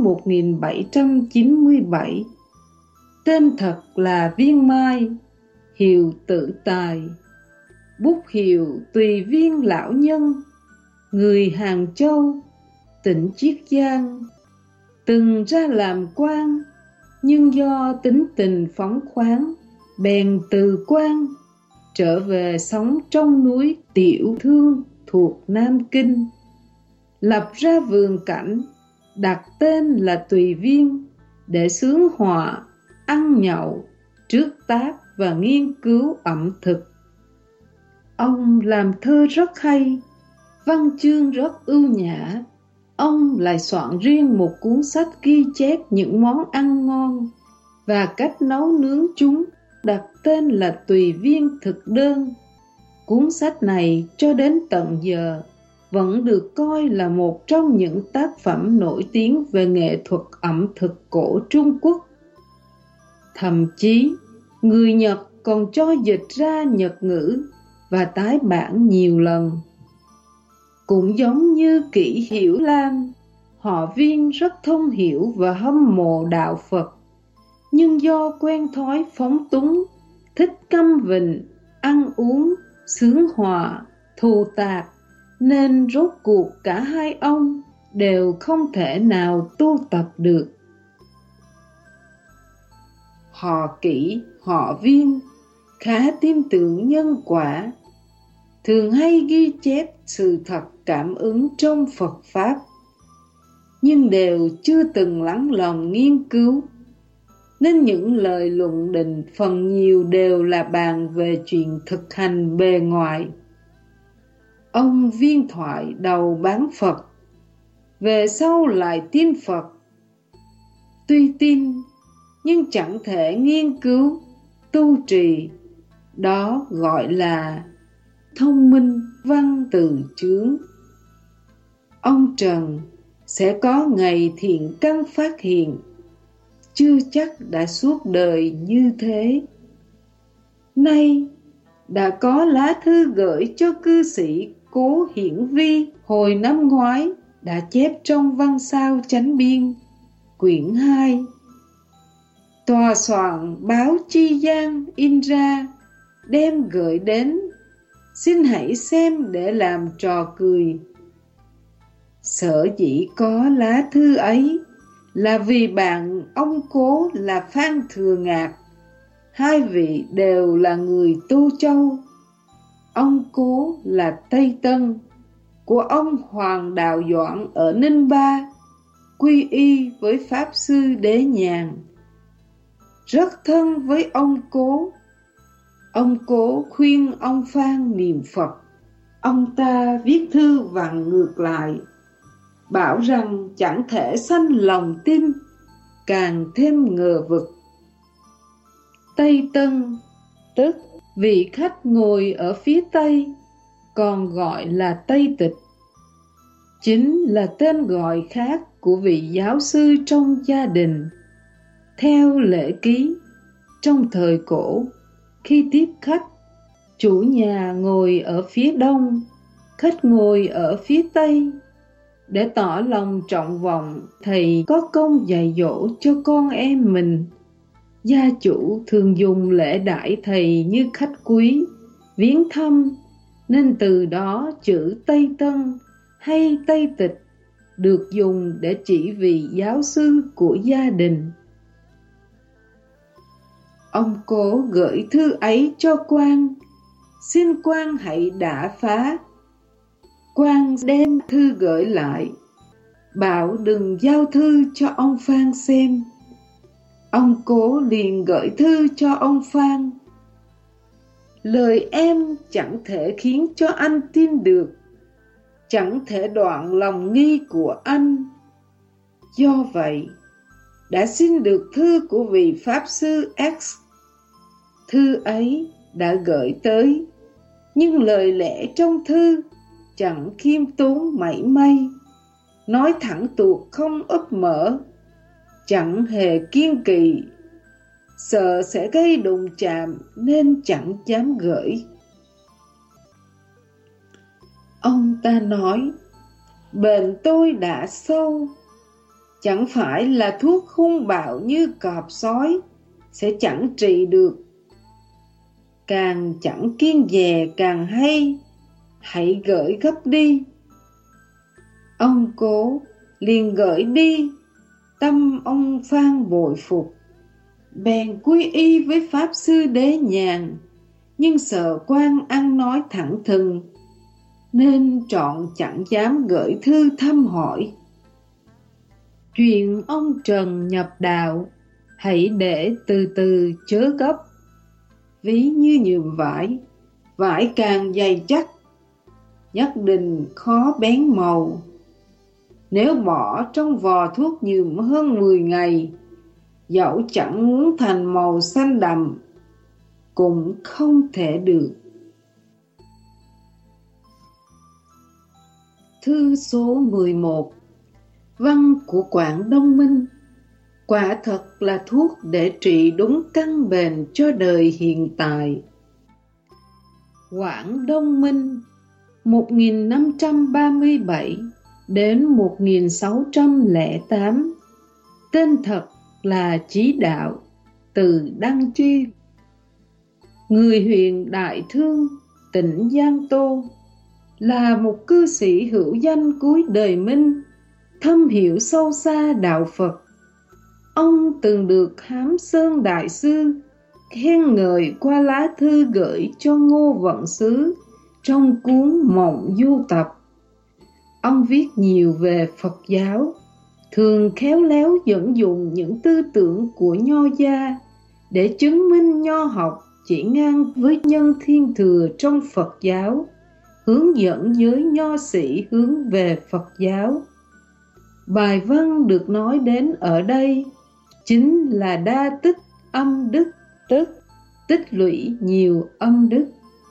1797, tên thật là Viên Mai, hiệu Tử Tài, bút hiệu Tùy Viên Lão Nhân, người Hàng Châu, tỉnh Chiết Giang, từng ra làm quan, nhưng do tính tình phóng khoáng, bèn từ quan, trở về sống trong núi Tiểu Thương thuộc Nam Kinh, lập ra vườn cảnh, đặt tên là Tùy Viên, để xướng họa, ăn nhậu, trước tác và nghiên cứu ẩm thực. Ông làm thơ rất hay, văn chương rất ưu nhã. ông lại soạn riêng một cuốn sách ghi chép những món ăn ngon và cách nấu nướng chúng, đặt tên là Tùy Viên Thực Đơn. Cuốn sách này cho đến tận giờ vẫn được coi là một trong những tác phẩm nổi tiếng về nghệ thuật ẩm thực cổ Trung Quốc. Thậm chí, người Nhật còn cho dịch ra Nhật ngữ và tái bản nhiều lần. Cũng giống như Kỷ Hiểu Lam, họ Viên rất thông hiểu và hâm mộ đạo Phật, nhưng do quen thói phóng túng, thích căm vịnh, ăn uống, xướng họa, thù tạc, nên rốt cuộc cả hai ông đều không thể nào tu tập được. Họ Kỷ, họ Viên khá tin tưởng nhân quả, thường hay ghi chép sự thật cảm ứng trong Phật Pháp, nhưng đều chưa từng lắng lòng nghiên cứu, nên những lời luận định phần nhiều đều là bàn về chuyện thực hành bề ngoài. Ông Viên Thoại đầu bán Phật, về sau lại tin Phật. Tuy tin, nhưng chẳng thể nghiên cứu, tu trì, đó gọi là thông minh văn từ chướng. Ông Trần sẽ có ngày thiện căn phát hiện, chưa chắc đã suốt đời như thế. Nay đã có lá thư gửi cho cư sĩ Cố Hiển Vi hồi năm ngoái, đã chép trong Văn Sao Chánh Biên, quyển 2. Tòa soạn báo Chi Giang in ra, đem gửi đến, xin hãy xem để làm trò cười. Sở dĩ có lá thư ấy là vì bạn ông Cố là Phan Thừa Ngạc, hai vị đều là người Tu Châu. Ông Cố là Tây Tân, của ông Hoàng Đạo Doãn ở Ninh Ba, quy y với Pháp Sư Đế Nhàn. Rất thân với ông Cố. Ông Cố khuyên ông Phan niệm Phật. Ông ta viết thư vặn ngược lại, bảo rằng chẳng thể sanh lòng tin, càng thêm ngờ vực. Tây Tân, tức vị khách ngồi ở phía Tây, còn gọi là Tây Tịch, chính là tên gọi khác của vị giáo sư trong gia đình. Theo lễ ký, trong thời cổ, khi tiếp khách, chủ nhà ngồi ở phía Đông, khách ngồi ở phía Tây. Để tỏ lòng trọng vọng thầy có công dạy dỗ cho con em mình, gia chủ thường dùng lễ đãi thầy như khách quý, viếng thăm, nên từ đó chữ Tây Tân hay Tây Tịch được dùng để chỉ vị giáo sư của gia đình. Ông Cố gửi thư ấy cho quan, xin quan hãy đả phá. Quan đem thư gửi lại, bảo đừng giao thư cho ông Phan xem. Ông Cố liền gửi thư cho ông Phan. Lời em chẳng thể khiến cho anh tin được, chẳng thể đoạn lòng nghi của anh. Do vậy, đã xin được thư của vị Pháp Sư X. Thư ấy đã gửi tới, nhưng lời lẽ trong thư chẳng khiêm tốn mảy may, nói thẳng tuột không úp mở, chẳng hề kiêng kỵ, sợ sẽ gây đụng chạm nên chẳng dám gửi. Ông ta nói, bệnh tôi đã sâu, chẳng phải là thuốc hung bạo như cọp sói sẽ chẳng trị được. Càng chẳng kiêng dè càng hay, hãy gửi gấp đi. Ông Cố liền gửi đi, tâm ông Phan bội phục, bèn quy y với Pháp Sư Đế Nhàn, nhưng sợ quan ăn nói thẳng thừng, nên trọn chẳng dám gửi thư thăm hỏi. Chuyện ông Trần nhập đạo, hãy để từ từ chớ gấp. Ví như nhườm vải, vải càng dày chắc, nhất định khó bén màu. Nếu bỏ trong vò thuốc nhườm hơn 10 ngày, dẫu chẳng muốn thành màu xanh đậm, cũng không thể được. Thư số 11. Văn của Quảng Đông Minh. Quả thật là thuốc để trị đúng căn bền cho đời hiện tại. Quảng Đông Minh 1537 đến 1608. Tên thật là Chí Đạo, từ Đăng Chi, người huyện Đại Thương, tỉnh Giang Tô, là một cư sĩ hữu danh cuối đời Minh, thâm hiểu sâu xa đạo Phật. Ông từng được Hám Sơn Đại Sư khen ngợi qua lá thư gửi cho Ngô Vận Sứ trong cuốn Mộng Du Tập. Ông viết nhiều về Phật giáo, thường khéo léo dẫn dùng những tư tưởng của Nho gia để chứng minh Nho học chỉ ngang với nhân thiên thừa trong Phật giáo, hướng dẫn giới nho sĩ hướng về Phật giáo. Bài văn được nói đến ở đây chính là đa tích âm đức, tức tích lũy nhiều âm đức.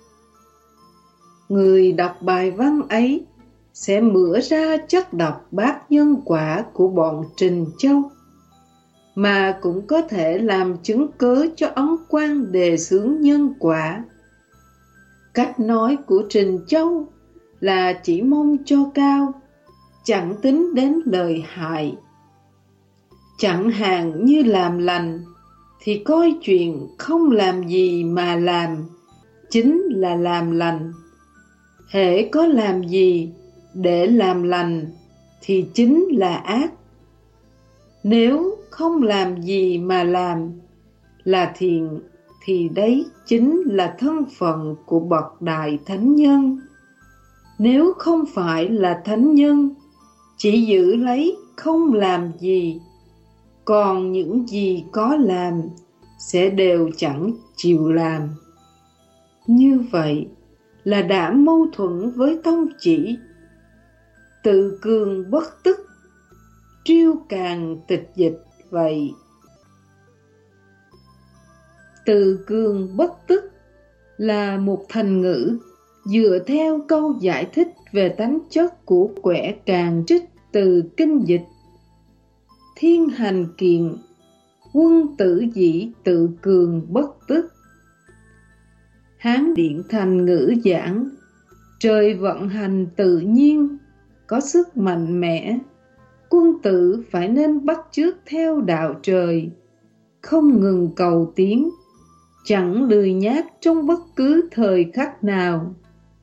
Người đọc bài văn ấy sẽ mửa ra chất độc bát nhân quả của bọn Trình Châu, mà cũng có thể làm chứng cớ cho ấn quan đề xướng nhân quả. Cách nói của Trình Châu là chỉ mong cho cao, chẳng tính đến lời hại. Chẳng hạn như làm lành thì coi chuyện không làm gì mà làm chính là làm lành. Hễ có làm gì để làm lành thì chính là ác. Nếu không làm gì mà làm là thiện thì đấy chính là thân phận của bậc đại thánh nhân. Nếu không phải là thánh nhân, chỉ giữ lấy không làm gì, còn những gì có làm sẽ đều chẳng chịu làm. Như vậy là đã mâu thuẫn với tông chỉ tự cường bất tức, triêu càng tịch dịch vậy. Tự cường bất tức là một thành ngữ dựa theo câu giải thích về tánh chất của quẻ càng trích từ kinh dịch. Thiên hành kiện, quân tử dĩ tự cường bất tức. Hán Điện thành ngữ giảng, trời vận hành tự nhiên, có sức mạnh mẽ, quân tử phải nên bắt chước theo đạo trời, không ngừng cầu tiến, chẳng lười nhác trong bất cứ thời khắc nào.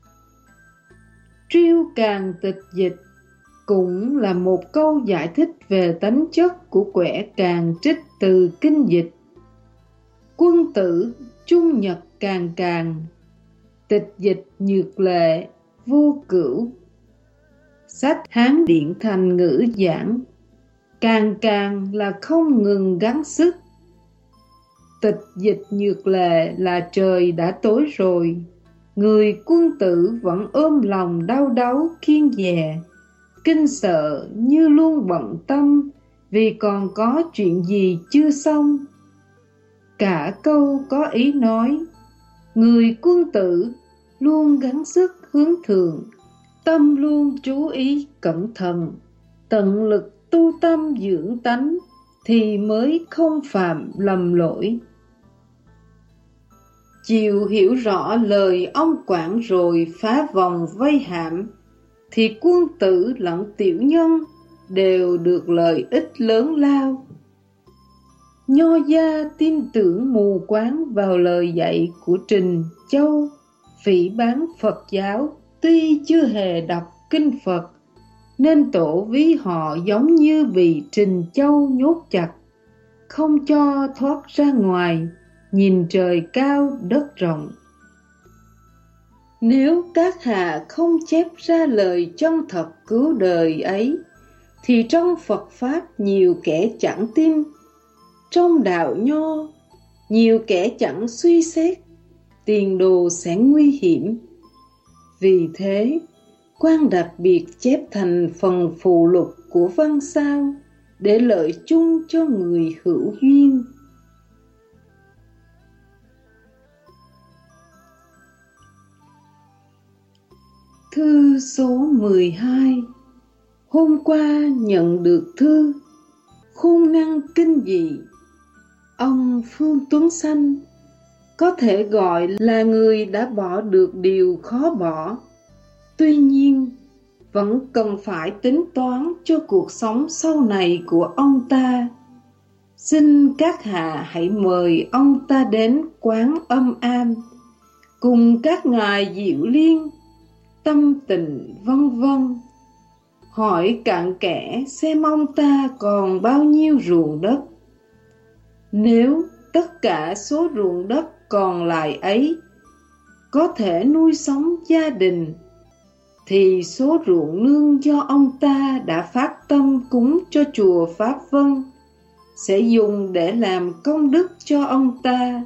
Triêu càng tịch dịch cũng là một câu giải thích về tánh chất của quẻ càng trích từ kinh dịch. Quân tử trung nhật càng càng, tịch dịch nhược lệ vô cửu. Sách Hán Điện thành ngữ giảng, càng càng là không ngừng gắng sức. Tịch dịch nhược lệ là trời đã tối rồi, người quân tử vẫn ôm lòng đau đáu kiêng dè, kinh sợ như luôn bận tâm vì còn có chuyện gì chưa xong. Cả câu có ý nói, người quân tử luôn gắng sức hướng thượng, tâm luôn chú ý cẩn thận, tận lực tu tâm dưỡng tánh thì mới không phạm lầm lỗi. Chịu hiểu rõ lời ông Quảng rồi phá vòng vây hãm, thì quân tử lẫn tiểu nhân đều được lợi ích lớn lao. Nho gia tin tưởng mù quáng vào lời dạy của Trình Châu, phỉ báng Phật giáo tuy chưa hề đọc kinh Phật, nên tổ ví họ giống như bị Trình Châu nhốt chặt, không cho thoát ra ngoài, nhìn trời cao đất rộng. Nếu các hạ không chép ra lời chân thật cứu đời ấy, thì trong Phật Pháp nhiều kẻ chẳng tin, trong đạo Nho nhiều kẻ chẳng suy xét, tiền đồ sẽ nguy hiểm. Vì thế, Quan đặc biệt chép thành phần phụ lục của văn sao để lợi chung cho người hữu duyên. Thư số 12. Hôm qua nhận được thư. Khôn ngăn kinh dị. Ông Phương Tuấn Sanh có thể gọi là người đã bỏ được điều khó bỏ. Tuy nhiên, vẫn cần phải tính toán cho cuộc sống sau này của ông ta. Xin các hạ hãy mời ông ta đến quán Âm Am, cùng các ngài Diệu Liên, tâm tình vân vân. Hỏi cặn kẽ xem ông ta còn bao nhiêu ruộng đất. Nếu tất cả số ruộng đất còn lại ấy có thể nuôi sống gia đình, thì số ruộng nương do ông ta đã phát tâm cúng cho chùa Pháp Vân sẽ dùng để làm công đức cho ông ta.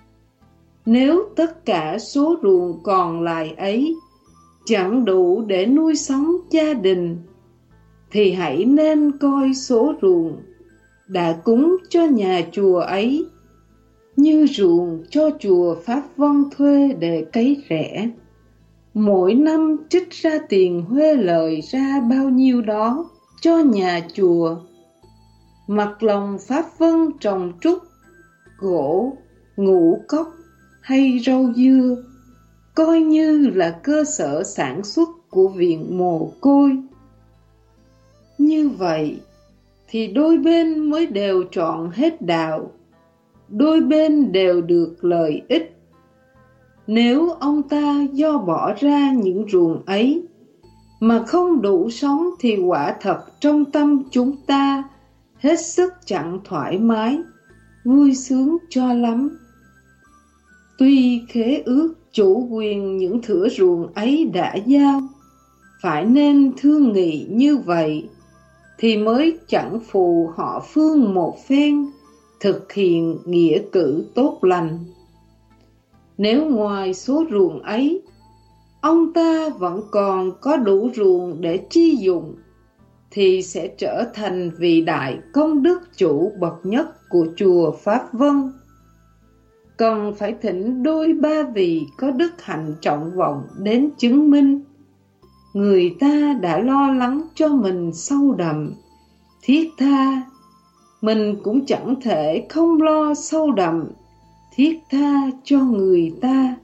Nếu tất cả số ruộng còn lại ấy chẳng đủ để nuôi sống gia đình, thì hãy nên coi số ruộng đã cúng cho nhà chùa ấy như ruộng cho chùa Pháp Vân thuê để cấy rẽ. Mỗi năm trích ra tiền huê lợi ra bao nhiêu đó cho nhà chùa. Mặc lòng Pháp Vân trồng trúc, gỗ, ngũ cốc hay rau dưa, coi như là cơ sở sản xuất của viện mồ côi. Như vậy thì đôi bên mới đều trọn hết đạo, đôi bên đều được lợi ích. Nếu ông ta do bỏ ra những ruộng ấy mà không đủ sống, thì quả thật trong tâm chúng ta hết sức chẳng thoải mái, vui sướng cho lắm. Tuy khế ước chủ quyền những thửa ruộng ấy đã giao, phải nên thương nghị như vậy, thì mới chẳng phù họ Phương một phen thực hiện nghĩa cử tốt lành. Nếu ngoài số ruộng ấy, ông ta vẫn còn có đủ ruộng để chi dụng, thì sẽ trở thành vị đại công đức chủ bậc nhất của chùa Pháp Vân. Cần phải thỉnh đôi ba vị có đức hạnh trọng vọng đến chứng minh. Người ta đã lo lắng cho mình sâu đậm, thiết tha, mình cũng chẳng thể không lo sâu đậm, thiết tha cho người ta.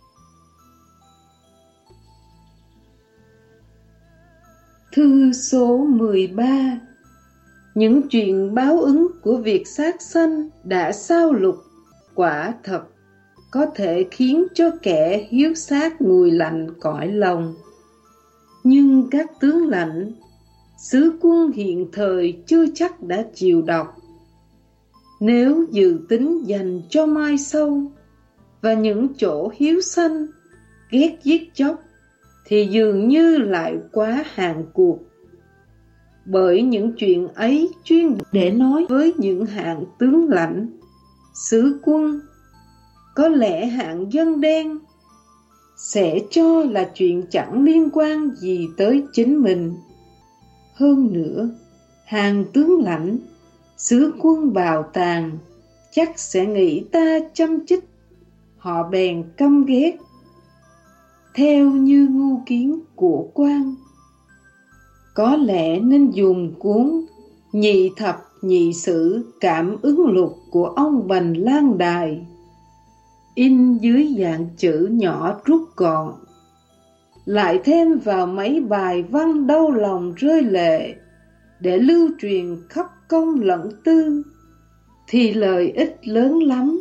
Thư số 13. Những chuyện báo ứng của việc sát sanh đã sao lục quả thật có thể khiến cho kẻ hiếu sát nguội lạnh cõi lòng. Nhưng các tướng lãnh, sứ quân hiện thời chưa chắc đã chịu đọc. Nếu dự tính dành cho mai sau và những chỗ hiếu sanh ghét giết chóc, thì dường như lại quá hạn cuộc. Bởi những chuyện ấy chuyên để nói với những hạng tướng lãnh, sứ quân, có lẽ hạng dân đen sẽ cho là chuyện chẳng liên quan gì tới chính mình. Hơn nữa, hàng tướng lãnh, sứ quân bào tàng chắc sẽ nghĩ ta châm chích, họ bèn căm ghét. Theo như ngu kiến của quan, có lẽ nên dùng cuốn Nhị Thập Nhị Sử Cảm Ứng Lục của ông Bành Lan Đài, in dưới dạng chữ nhỏ rút gọn, lại thêm vào mấy bài văn đau lòng rơi lệ để lưu truyền khắp công lẫn tư, thì lợi ích lớn lắm.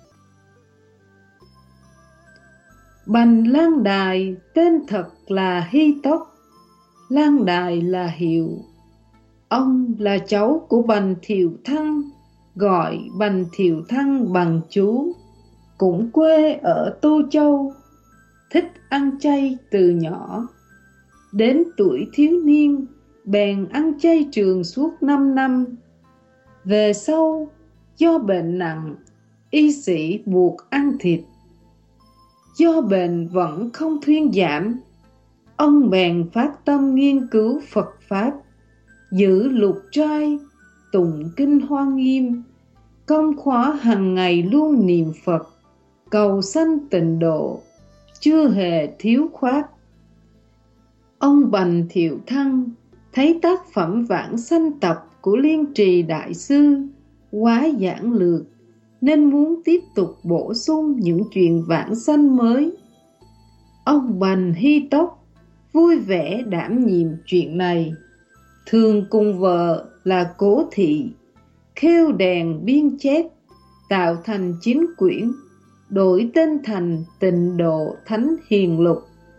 Bành Lan Đài tên thật là Hy Tốc, Lan Đài là hiệu. Ông là cháu của Bành Thiều Thăng, gọi Bành Thiều Thăng bằng chú, cũng quê ở Tô Châu, thích ăn chay từ nhỏ. Đến tuổi thiếu niên, bèn ăn chay trường suốt 5 năm. Về sau, do bệnh nặng, y sĩ buộc ăn thịt. Do bệnh vẫn không thuyên giảm, Ông bèn phát tâm nghiên cứu Phật Pháp, giữ lục trai, tụng kinh Hoa Nghiêm, công khóa hàng ngày luôn niệm Phật, cầu sanh tịnh độ, chưa hề thiếu khoát. Ông Bành Thiệu Thăng thấy tác phẩm Vãng Sanh Tập của Liên Trì Đại Sư quá giản lược, nên muốn tiếp tục bổ sung những chuyện vãng sanh mới. Ông Bành Hy Tốc vui vẻ đảm nhiệm chuyện này, thường cùng vợ là Cố Thị khêu đèn biên chép, tạo thành 9 quyển, đổi tên thành Tịnh Độ Thánh Hiền Lục.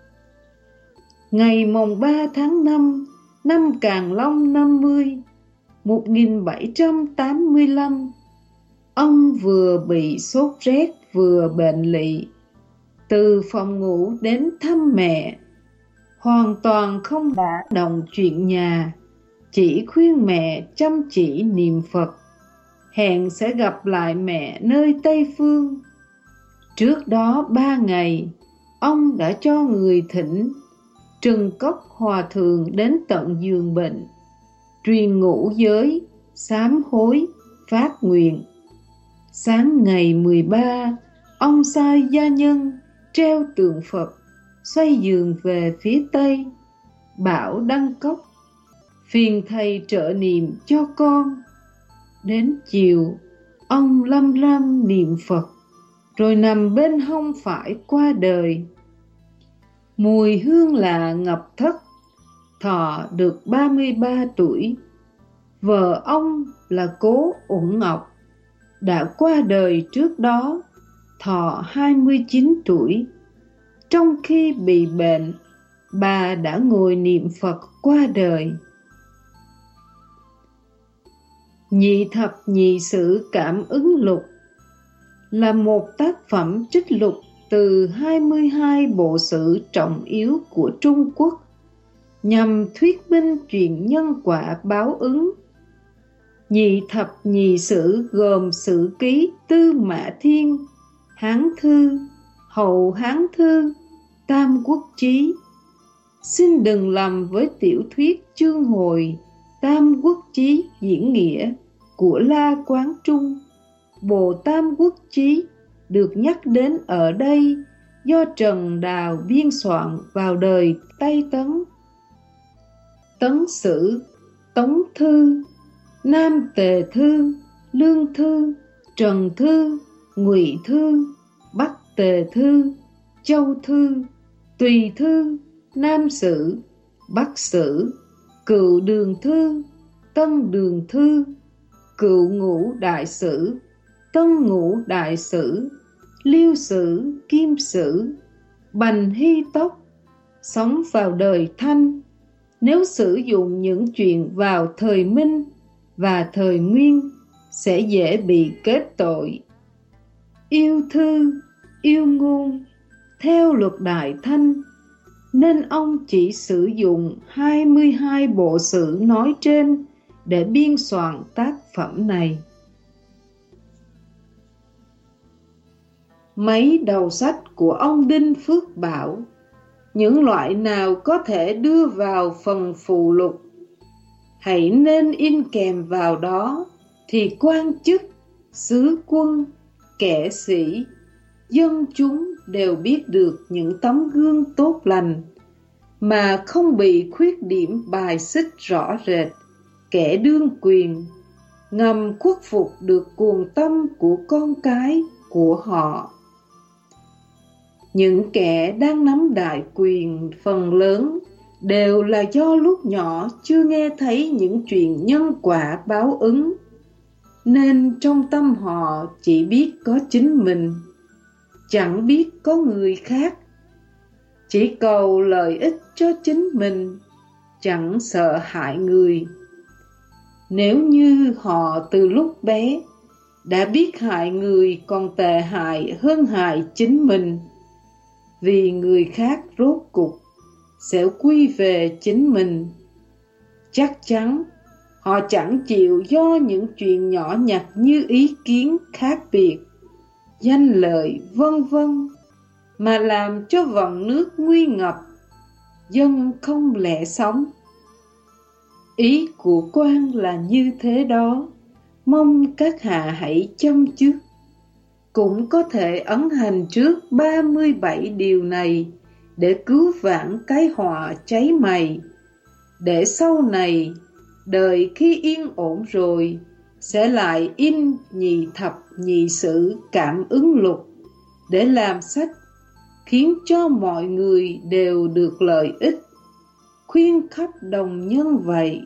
Ngày mồng 3 tháng 5 năm Càn Long 50, 1785, ông vừa bị sốt rét vừa bệnh lị, từ phòng ngủ đến thăm mẹ, hoàn toàn không đả động chuyện nhà, chỉ khuyên mẹ chăm chỉ niệm Phật, hẹn sẽ gặp lại mẹ nơi Tây Phương. Trước đó 3 ngày, ông đã cho người thỉnh Trừng Cốc Hòa Thượng đến tận giường bệnh, truyền ngũ giới, sám hối, phát nguyện. Sáng ngày 13, ông sai gia nhân treo tượng Phật, xoay giường về phía Tây, bảo Đăng Cốc: phiền thầy trợ niệm cho con. Đến chiều, ông lâm ram niệm Phật, rồi nằm bên hông phải qua đời. Mùi hương lạ ngập thất, thọ được 33 tuổi. Vợ ông là Cố Uẩn Ngọc đã qua đời trước đó, thọ 29 tuổi. Trong khi bị bệnh, bà đã ngồi niệm Phật qua đời. Nhị Thập Nhị Sử Cảm Ứng Lục là một tác phẩm trích lục từ 22 bộ sử trọng yếu của Trung Quốc, nhằm thuyết minh chuyện nhân quả báo ứng. Nhị Thập Nhị Sử gồm Sử Ký Tư Mã Thiên, Hán Thư, Hậu Hán Thư, Tam Quốc Chí. Xin đừng lầm với tiểu thuyết chương hồi Tam Quốc Chí diễn nghĩa của La Quán Trung. Bộ Tam Quốc Chí được nhắc đến ở đây do Trần Đào biên soạn vào đời Tây Tấn. Tấn Sử, Tống Thư, Nam Tề Thư, Lương Thư, Trần Thư, Ngụy Thư, Bắc Tề Thư, Châu Thư, Tùy Thư, Nam Sử, Bắc Sử, Cựu Đường Thư, Tân Đường Thư, Cựu Ngũ Đại Sử, Tân Ngũ Đại Sử, Liêu Sử, Kim Sử. Bành Hy Tốc sống vào đời Thanh, nếu sử dụng những chuyện vào thời Minh và thời Nguyên sẽ dễ bị kết tội. Yêu thư, yêu ngôn theo luật Đại Thanh, nên ông chỉ sử dụng 22 bộ sử nói trên để biên soạn tác phẩm này. Mấy đầu sách của ông Đinh Phước Bảo, những loại nào có thể đưa vào phần phụ lục, hãy nên in kèm vào đó, thì quan chức, sứ quân, kẻ sĩ, dân chúng đều biết được những tấm gương tốt lành, mà không bị khuyết điểm bài xích rõ rệt, kẻ đương quyền, ngầm khuất phục được cuồng tâm của con cái của họ. Những kẻ đang nắm đại quyền phần lớn đều là do lúc nhỏ chưa nghe thấy những chuyện nhân quả báo ứng, nên trong tâm họ chỉ biết có chính mình, chẳng biết có người khác, chỉ cầu lợi ích cho chính mình, chẳng sợ hại người. Nếu như họ từ lúc bé đã biết hại người còn tệ hại hơn hại chính mình, vì người khác rốt cục sẽ quy về chính mình, chắc chắn họ chẳng chịu do những chuyện nhỏ nhặt như ý kiến khác biệt, danh lợi vân vân mà làm cho vòng nước nguy ngập. dân không lẽ sống. Ý của quan là như thế đó, mong các hạ hãy châm trước. Cũng có thể ấn hành trước 37 điều này để cứu vãn cái họa cháy mày, để sau này đời khi yên ổn rồi sẽ lại in nhì thập nhì sử cảm ứng lục để làm sách, khiến cho mọi người đều được lợi ích, khuyên khắp đồng nhân vậy.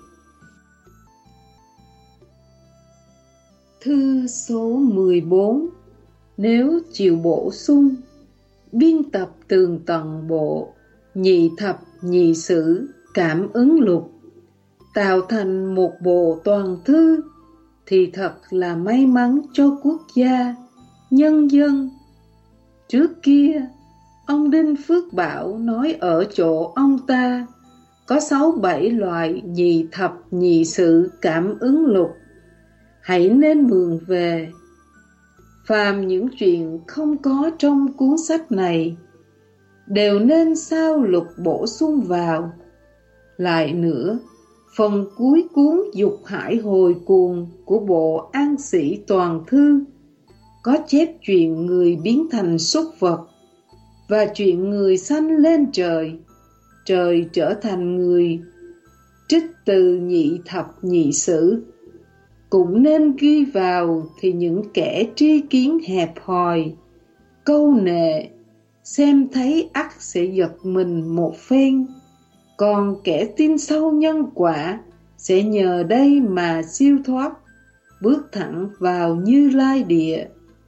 Thư số 14. Nếu chịu bổ sung, biên tập tường tận bộ nhị thập nhị sử cảm ứng lục, tạo thành một bộ toàn thư, thì thật là may mắn cho quốc gia, nhân dân. Trước kia, ông Đinh Phước Bảo nói ở chỗ ông ta có 6-7 loại nhị thập nhị sử cảm ứng lục, hãy nên mượn về. Phàm những chuyện không có trong cuốn sách này đều nên sao lục bổ sung vào. Lại nữa, phần cuối cuốn Dục Hải Hồi Cuồng của bộ An Sĩ Toàn Thư có chép chuyện người biến thành súc vật và chuyện người sanh lên trời, trời trở thành người, trích từ nhị thập nhị sử. Cũng nên ghi vào thì những kẻ tri kiến hẹp hòi, câu nệ, xem thấy ắt sẽ giật mình một phen. Còn kẻ tin sâu nhân quả sẽ nhờ đây mà siêu thoát, bước thẳng vào Như Lai địa.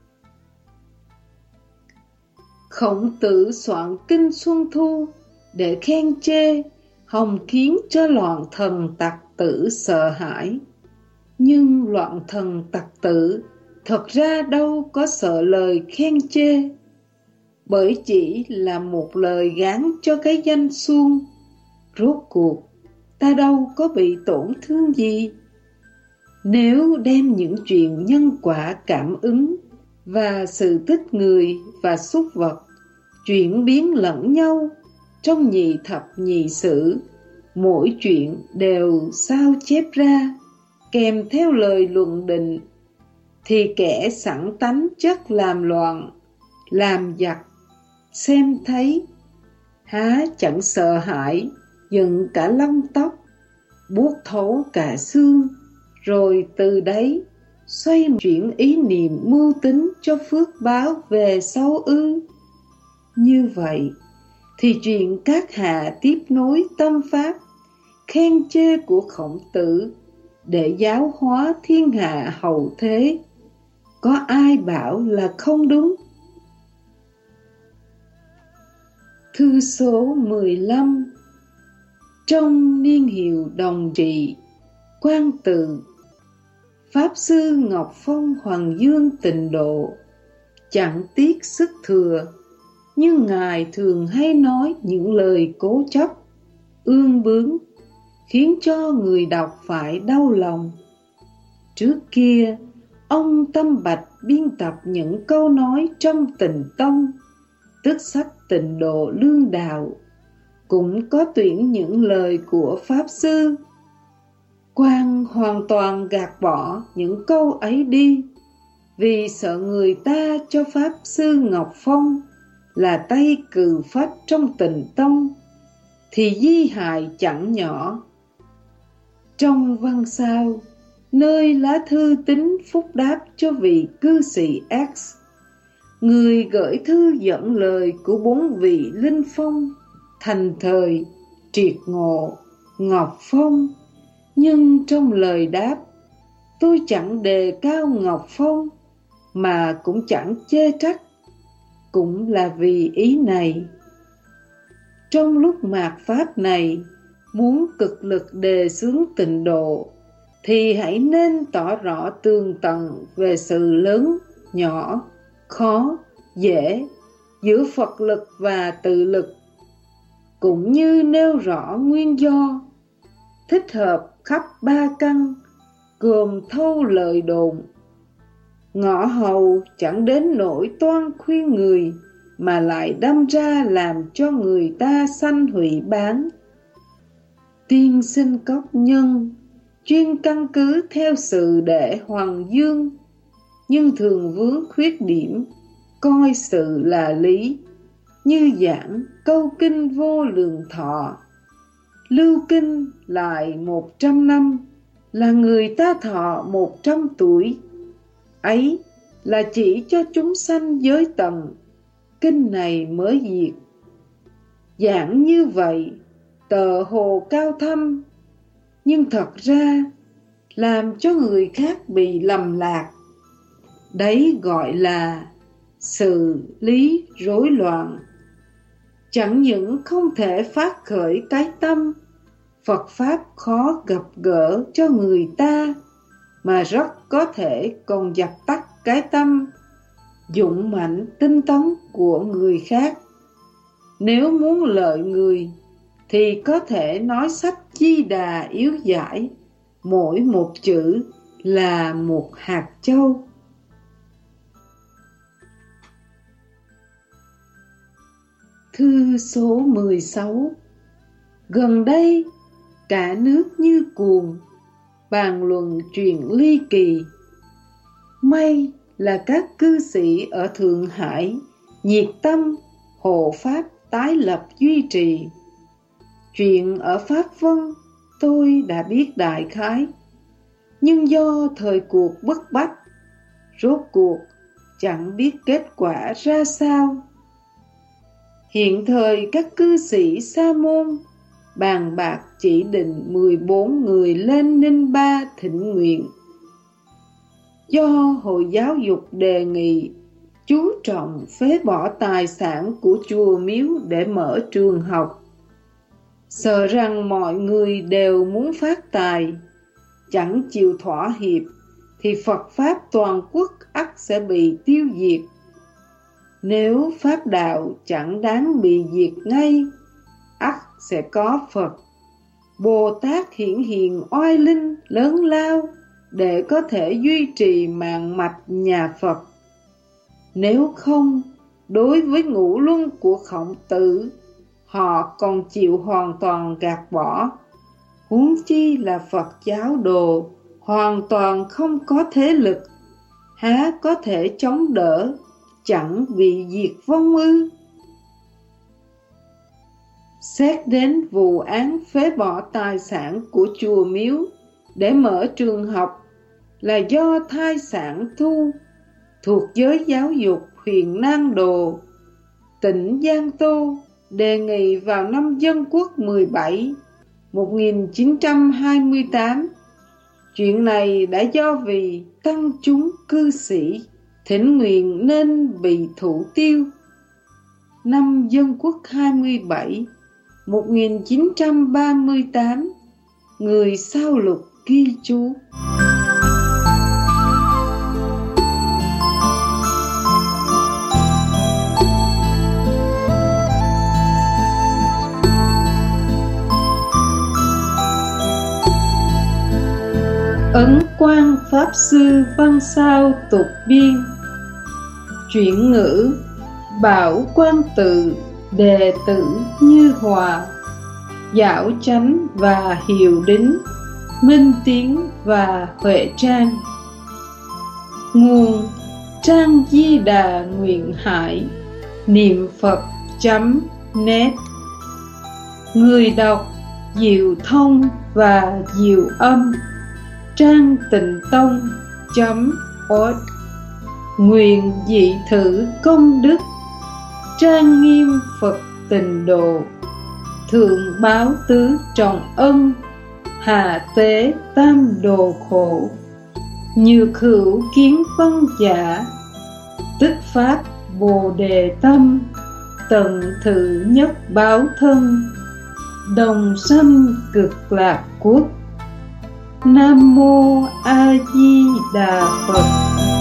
Khổng Tử soạn kinh Xuân Thu để khen chê, hòng khiến cho loạn thần tặc tử sợ hãi. Nhưng loạn thần tặc tử thật ra đâu có sợ lời khen chê, bởi chỉ là một lời gán cho cái danh suông. Rốt cuộc ta đâu có bị tổn thương gì. Nếu đem những chuyện nhân quả cảm ứng và sự tích người và súc vật chuyển biến lẫn nhau trong nhị thập nhị sử, mỗi chuyện đều sao chép ra kèm theo lời luận định, thì kẻ sẵn tánh chất làm loạn, làm giặc, xem thấy, há chẳng sợ hãi, dựng cả lông tóc, buốt thấu cả xương, rồi từ đấy xoay chuyển ý niệm mưu tính cho phước báo về sau ư? Như vậy thì chuyện các hạ tiếp nối tâm pháp khen chê của Khổng Tử để giáo hóa thiên hạ hậu thế, có ai bảo là không đúng? Thư số 15. Trong niên hiệu Đồng Trị, Quang Tự, Pháp Sư Ngọc Phong Hoàng Dương Tịnh Độ chẳng tiếc sức thừa, nhưng Ngài thường hay nói những lời cố chấp, ương bướng, khiến cho người đọc phải đau lòng. Trước kia, ông Tâm Bạch biên tập những câu nói trong Tịnh Tông, tức sách Tịnh Độ Lương Đạo, cũng có tuyển những lời của Pháp Sư. Quang hoàn toàn gạt bỏ những câu ấy đi, vì sợ người ta cho Pháp Sư Ngọc Phong là tay cừ phách trong Tịnh Tông, thì di hại chẳng nhỏ. Trong văn sau, nơi lá thư tín phúc đáp cho vị cư sĩ X, người gửi thư dẫn lời của 4 vị linh phong, Thành Thời, Triệt Ngộ, Ngọc Phong. Nhưng trong lời đáp, tôi chẳng đề cao Ngọc Phong, mà cũng chẳng chê trách, cũng là vì ý này. Trong lúc mạt Pháp này, muốn cực lực đề xướng tịnh độ, thì hãy nên tỏ rõ tường tận về sự lớn, nhỏ, khó, dễ giữa Phật lực và tự lực, cũng như nêu rõ nguyên do thích hợp khắp 3 căn, gồm thâu lời đồn. Ngõ hầu chẳng đến nỗi toan khuyên người, mà lại đâm ra làm cho người ta sanh hủy bán. Tiên sinh cốc nhân chuyên căn cứ theo sự để hoàng dương, nhưng thường vướng khuyết điểm, coi sự là lý, như giảng câu kinh vô lượng thọ. Lưu kinh lại 100 năm, là người ta thọ 100 tuổi. Ấy là chỉ cho chúng sanh giới tầng, kinh này mới diệt. Giảng như vậy, tờ hồ cao thâm, nhưng thật ra làm cho người khác bị lầm lạc. Đấy gọi là sự lý rối loạn. Chẳng những không thể phát khởi cái tâm, Phật Pháp khó gặp gỡ cho người ta, mà rất có thể còn dập tắt cái tâm dũng mãnh tinh tấn của người khác. Nếu muốn lợi người thì có thể nói sách Di Đà yếu giải, mỗi một chữ là một hạt châu. Thư số 16. Gần đây cả nước như cuồng bàn luận chuyện ly kỳ. May là các cư sĩ ở Thượng Hải nhiệt tâm hộ pháp tái lập duy trì. Chuyện ở Pháp Vân tôi đã biết đại khái, nhưng do thời cuộc bức bách, rốt cuộc chẳng biết kết quả ra sao. Hiện thời các cư sĩ sa môn bàn bạc chỉ định 14 người lên Ninh Ba thỉnh nguyện. Do Hội Giáo dục đề nghị chú trọng phế bỏ tài sản của chùa miếu để mở trường học, sợ rằng mọi người đều muốn phát tài, chẳng chịu thỏa hiệp thì Phật Pháp toàn quốc ắt sẽ bị tiêu diệt. Nếu Pháp đạo chẳng đáng bị diệt ngay, ắt sẽ có Phật, Bồ Tát hiển hiện oai linh lớn lao để có thể duy trì mạng mạch nhà Phật. Nếu không, đối với ngũ luân của Khổng Tử, họ còn chịu hoàn toàn gạt bỏ. Huống chi là Phật giáo đồ hoàn toàn không có thế lực, há có thể chống đỡ, chẳng bị diệt vong ư? Xét đến vụ án phế bỏ tài sản của chùa miếu để mở trường học là do thai sản thu thuộc giới giáo dục huyện Nang Đồ, tỉnh Giang Tô đề nghị vào năm Dân Quốc 17, 1928. Chuyện này đã do vì tăng chúng cư sĩ thỉnh nguyện nên bị thủ tiêu. Năm Dân Quốc 27, 1938, người sao lục ghi chú. Ấn Quang Pháp Sư Văn Sao tục biên. Chuyển ngữ Bảo Quang Tự, đệ tử Như Hòa, Giảo Chánh và Hiệu Đính, Minh Tiến và Huệ Trang. Nguồn trang Di Đà Nguyện Hải niệm Phật.net. Người đọc Diệu Thông và Diệu Âm, trang Tịnh Tông.org. Nguyện dị thử công đức, trang Nghiêm Phật Tịnh Độ, thượng báo tứ trọng ân, hạ tế tam đồ khổ. Nhược hữu kiến văn giả, tức phát Bồ Đề tâm, tận thử nhất báo thân, đồng sanh cực lạc quốc. Nam Mô A Di Đà Phật.